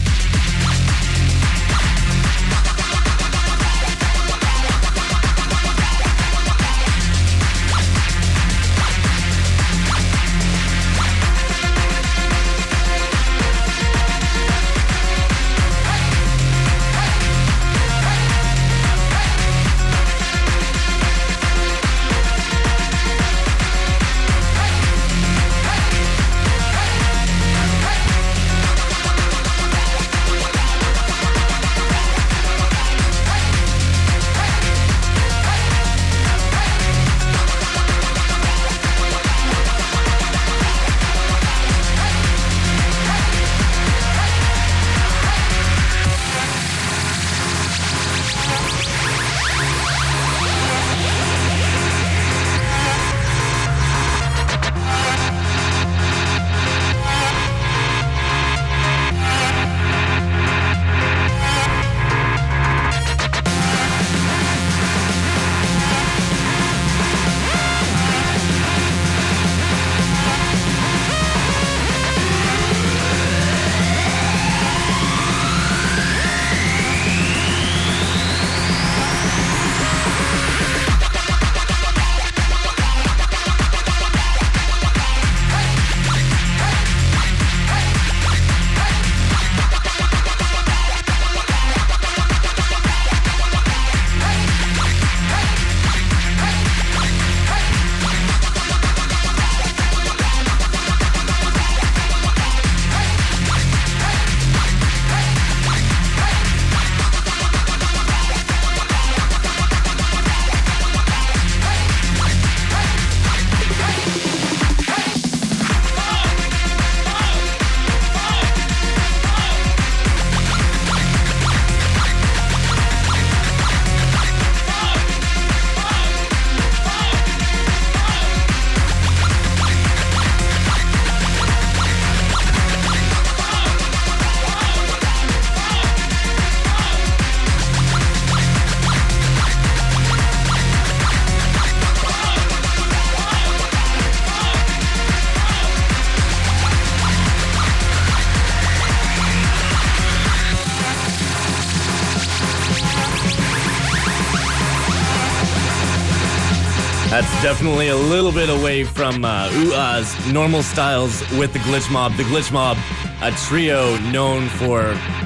That's definitely a little bit away from Ooh-Ah's normal styles with the Glitch Mob. The Glitch Mob, a trio known for,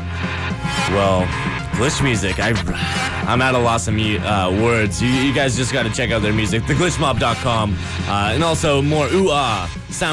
well, glitch music. I'm at a loss of words. You guys just got to check out their music. TheGlitchMob.com. And also more Ooh-Ah.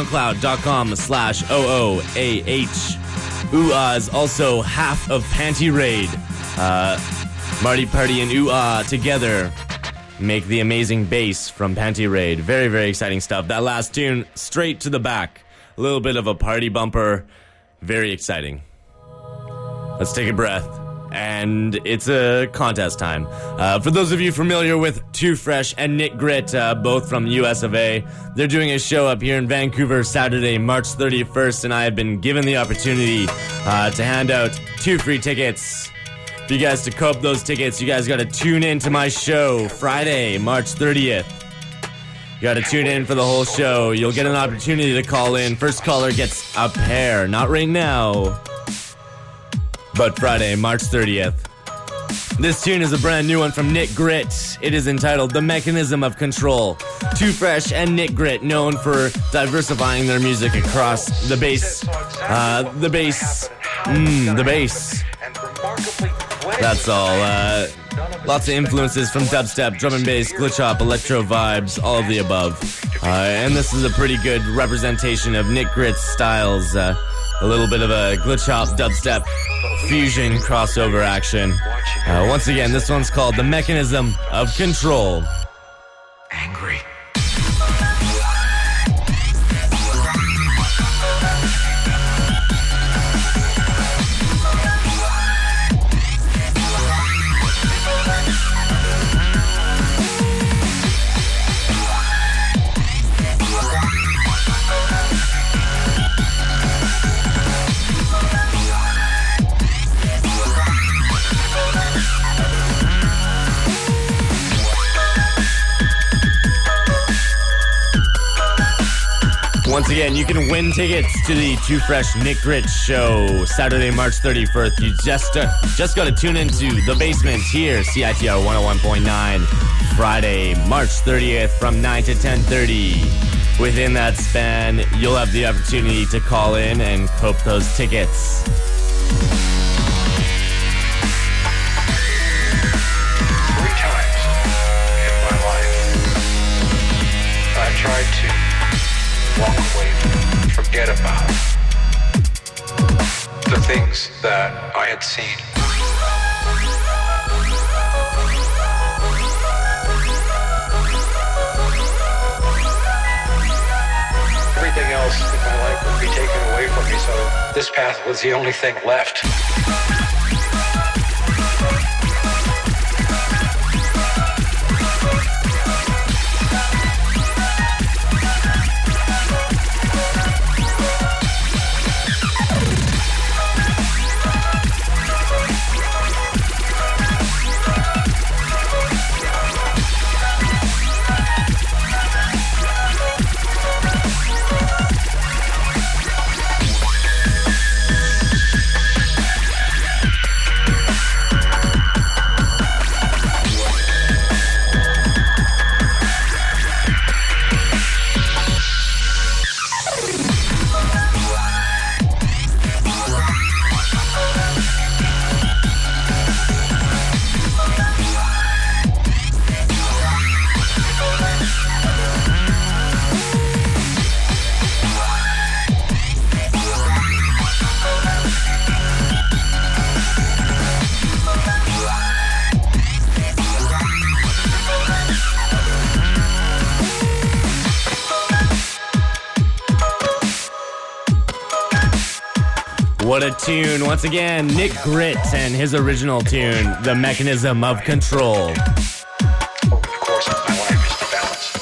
SoundCloud.com/OOAH. Ooh-Ah is also half of Panty Raid. Marty Party and Ooh-Ah together make the amazing bass from Panty Raid. Very, very exciting stuff. That last tune, Straight to the Back. A little bit of a party bumper. Very exciting. Let's take a breath. And it's a contest time. For those of you familiar with Too Fresh and Nick Grit, both from US of A, they're doing a show up here in Vancouver Saturday, March 31st, and I have been given the opportunity to hand out 2 free tickets. For you guys to cope those tickets, you guys got to tune in to my show Friday, March 30th. You got to tune in for the whole show. You'll get an opportunity to call in. First caller gets a pair. Not right now, but Friday, March 30th. This tune is a brand new one from Nick Grit. It is entitled The Mechanism of Control. Too Fresh and Nick Grit, known for diversifying their music across the bass. The bass. That's all. Lots of influences from dubstep, drum and bass, glitch hop, electro vibes, all of the above. And this is a pretty good representation of Nick Grit's styles. A little bit of a glitch hop, dubstep fusion crossover action. Once again, this one's called The Mechanism of Control. Angry. Once again, you can win tickets to the Too Fresh Nick Grit show Saturday, March 31st. You just got to tune into The Basement here, CITR 101.9, Friday, March 30th from 9 to 10:30. Within that span, you'll have the opportunity to call in and cope those tickets. Three times in my life, I tried to walk away from, forget about the things that I had seen. Everything else in my life would be taken away from me, so this path was the only thing left. What a tune. Once again, Nick Grit and his original tune, The Mechanism of Control. Over the course of my life is the balance.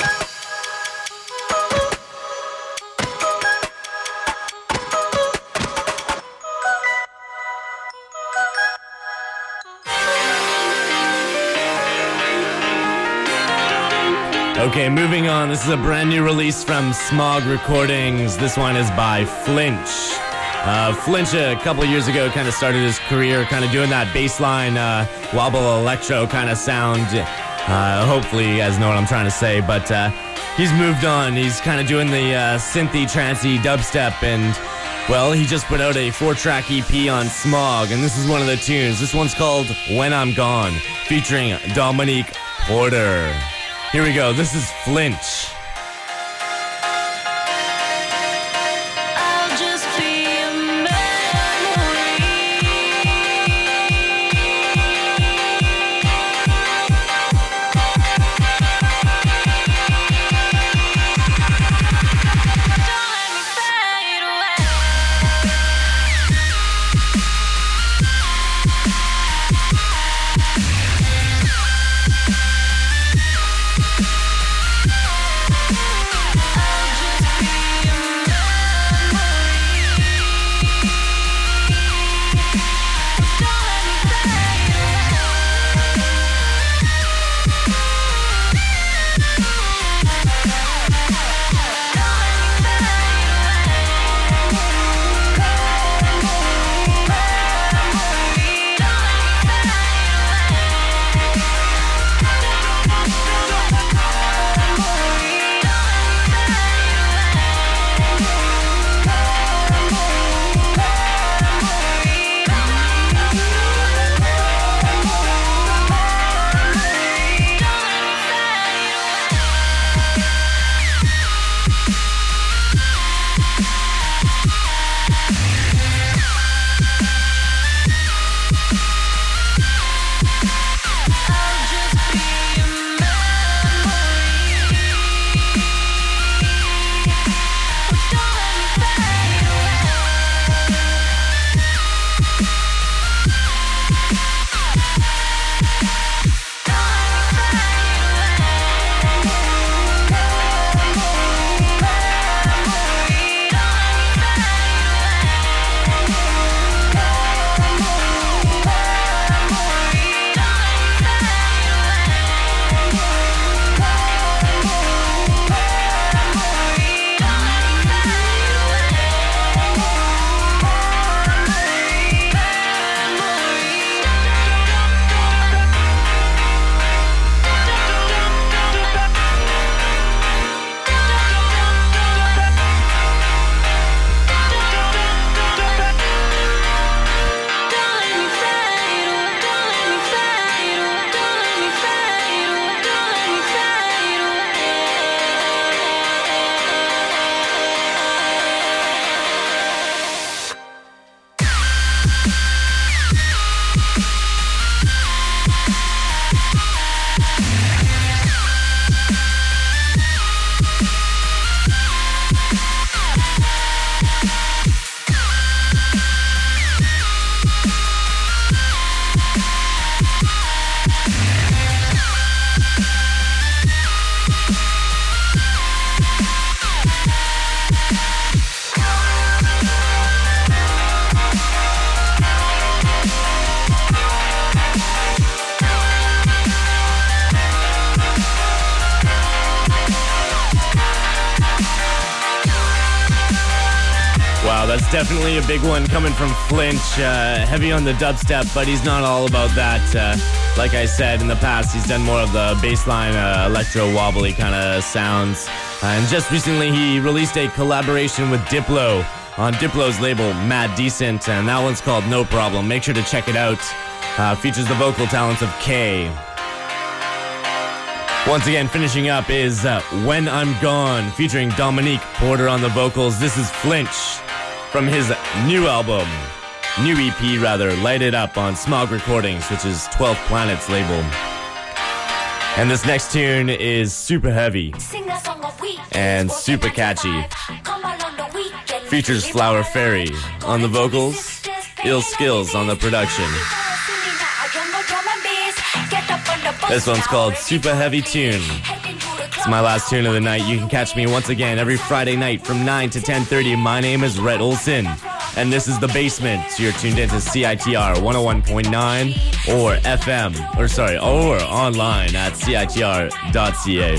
Okay, moving on. This is a brand new release from Smog Recordings. This one is by Flinch. Flinch, a couple of years ago, kind of started his career kind of doing that bassline wobble electro kind of sound. Hopefully you guys know what I'm trying to say, but he's moved on. He's kind of doing the synthy, trancey dubstep, and, well, he just put out a 4-track EP on Smog, and this is one of the tunes. This one's called When I'm Gone, featuring Dominique Porter. Here we go. This is Flinch. I'll just be a memory. Don't let me fade away. Definitely a big one coming from Flinch. Heavy on the dubstep, but he's not all about that. Like I said in the past, he's done more of the bassline, electro wobbly kind of sounds. And just recently, he released a collaboration with Diplo on Diplo's label, Mad Decent, and that one's called No Problem. Make sure to check it out. Features the vocal talents of Kay. Once again, finishing up is When I'm Gone, featuring Dominique Porter on the vocals. This is Flinch from his new album, new EP rather, Light It Up on Smog Recordings, which is 12 Planets label. And this next tune is super heavy and super catchy. Features Flower Fairy on the vocals, Ill Skills on the production. This one's called Super Heavy Tune. It's my last tune of the night. You can catch me once again every Friday night from 9 to 10:30. My name is Rhett Olson, and this is The Basement. You're tuned into CITR 101.9 or FM, or online at CITR.ca.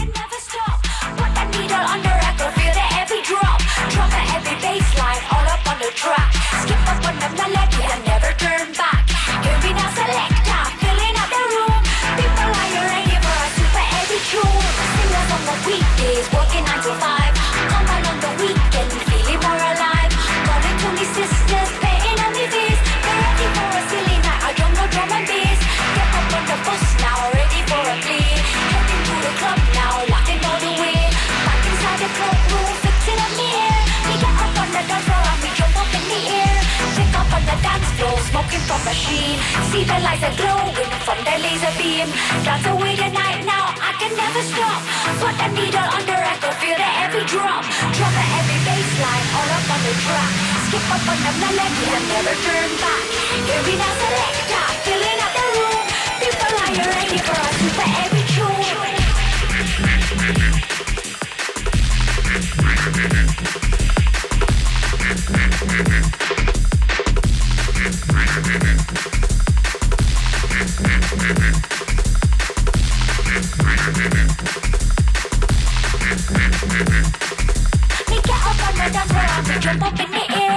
Skip up on the melody and never turn back. Hear me now, selector, filling up the room. People, are you ready for a super heavy tune? Singers on the weekdays, working 9 to 5. Come on the weekend, feeling more alive. Calling to me sisters, paying on me fees. They're ready for a silly night, a jungle drum and bass. Get up on the bus now, ready for a play. Heading to the club now, locking all the way. Back inside the club room, fixing up the air. We get up on the dance floor and we jump up in the air. Pick up on the dance floor, smoking from machine. See the lights are glowing from the laser beam. Dance away the night now, I can never stop. Put the needle on the record, feel the heavy drop. Drop a heavy bass line all up on the track. Skip up on the melody and never turn back. Hear me now, selector, filling up the room. People, are you ready for a super heavy tune? We get up on the dance floor and we jump up in the air.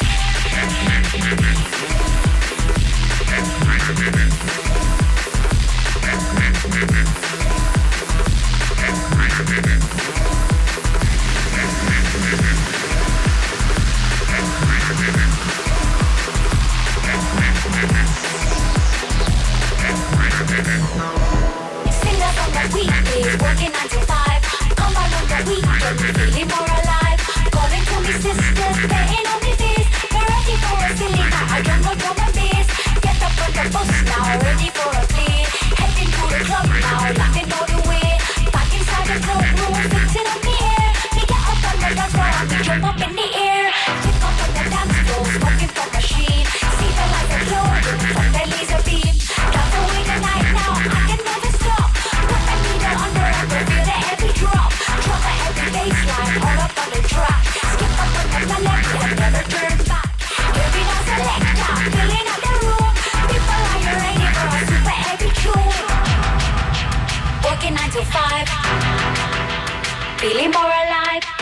Singers on the weekdays, working 9 to 5. Come on the weekend, feeling more alive. Calling to me sisters, paying on me fees. They're ready for a silly night, a jungle drum and bass. Get up on the bus now, ready for a play. Heading to the club now, locking all the way. Back inside the club room, fixing up the air. We get up on the dance floor and we jump up in the air. Pick up on the dance floor, smoking from machine. See the lights are glowing from the laser beam. Dance away the night now, I can never stop. Put the needle on the record, feel the heavy drop. Drop a heavy bass line all up on the track. Skip up on the melody and never turn back. Hear me now, selector, filling up the room. People, are you ready for a super heavy tune? Working 9 to 5, feeling more alive.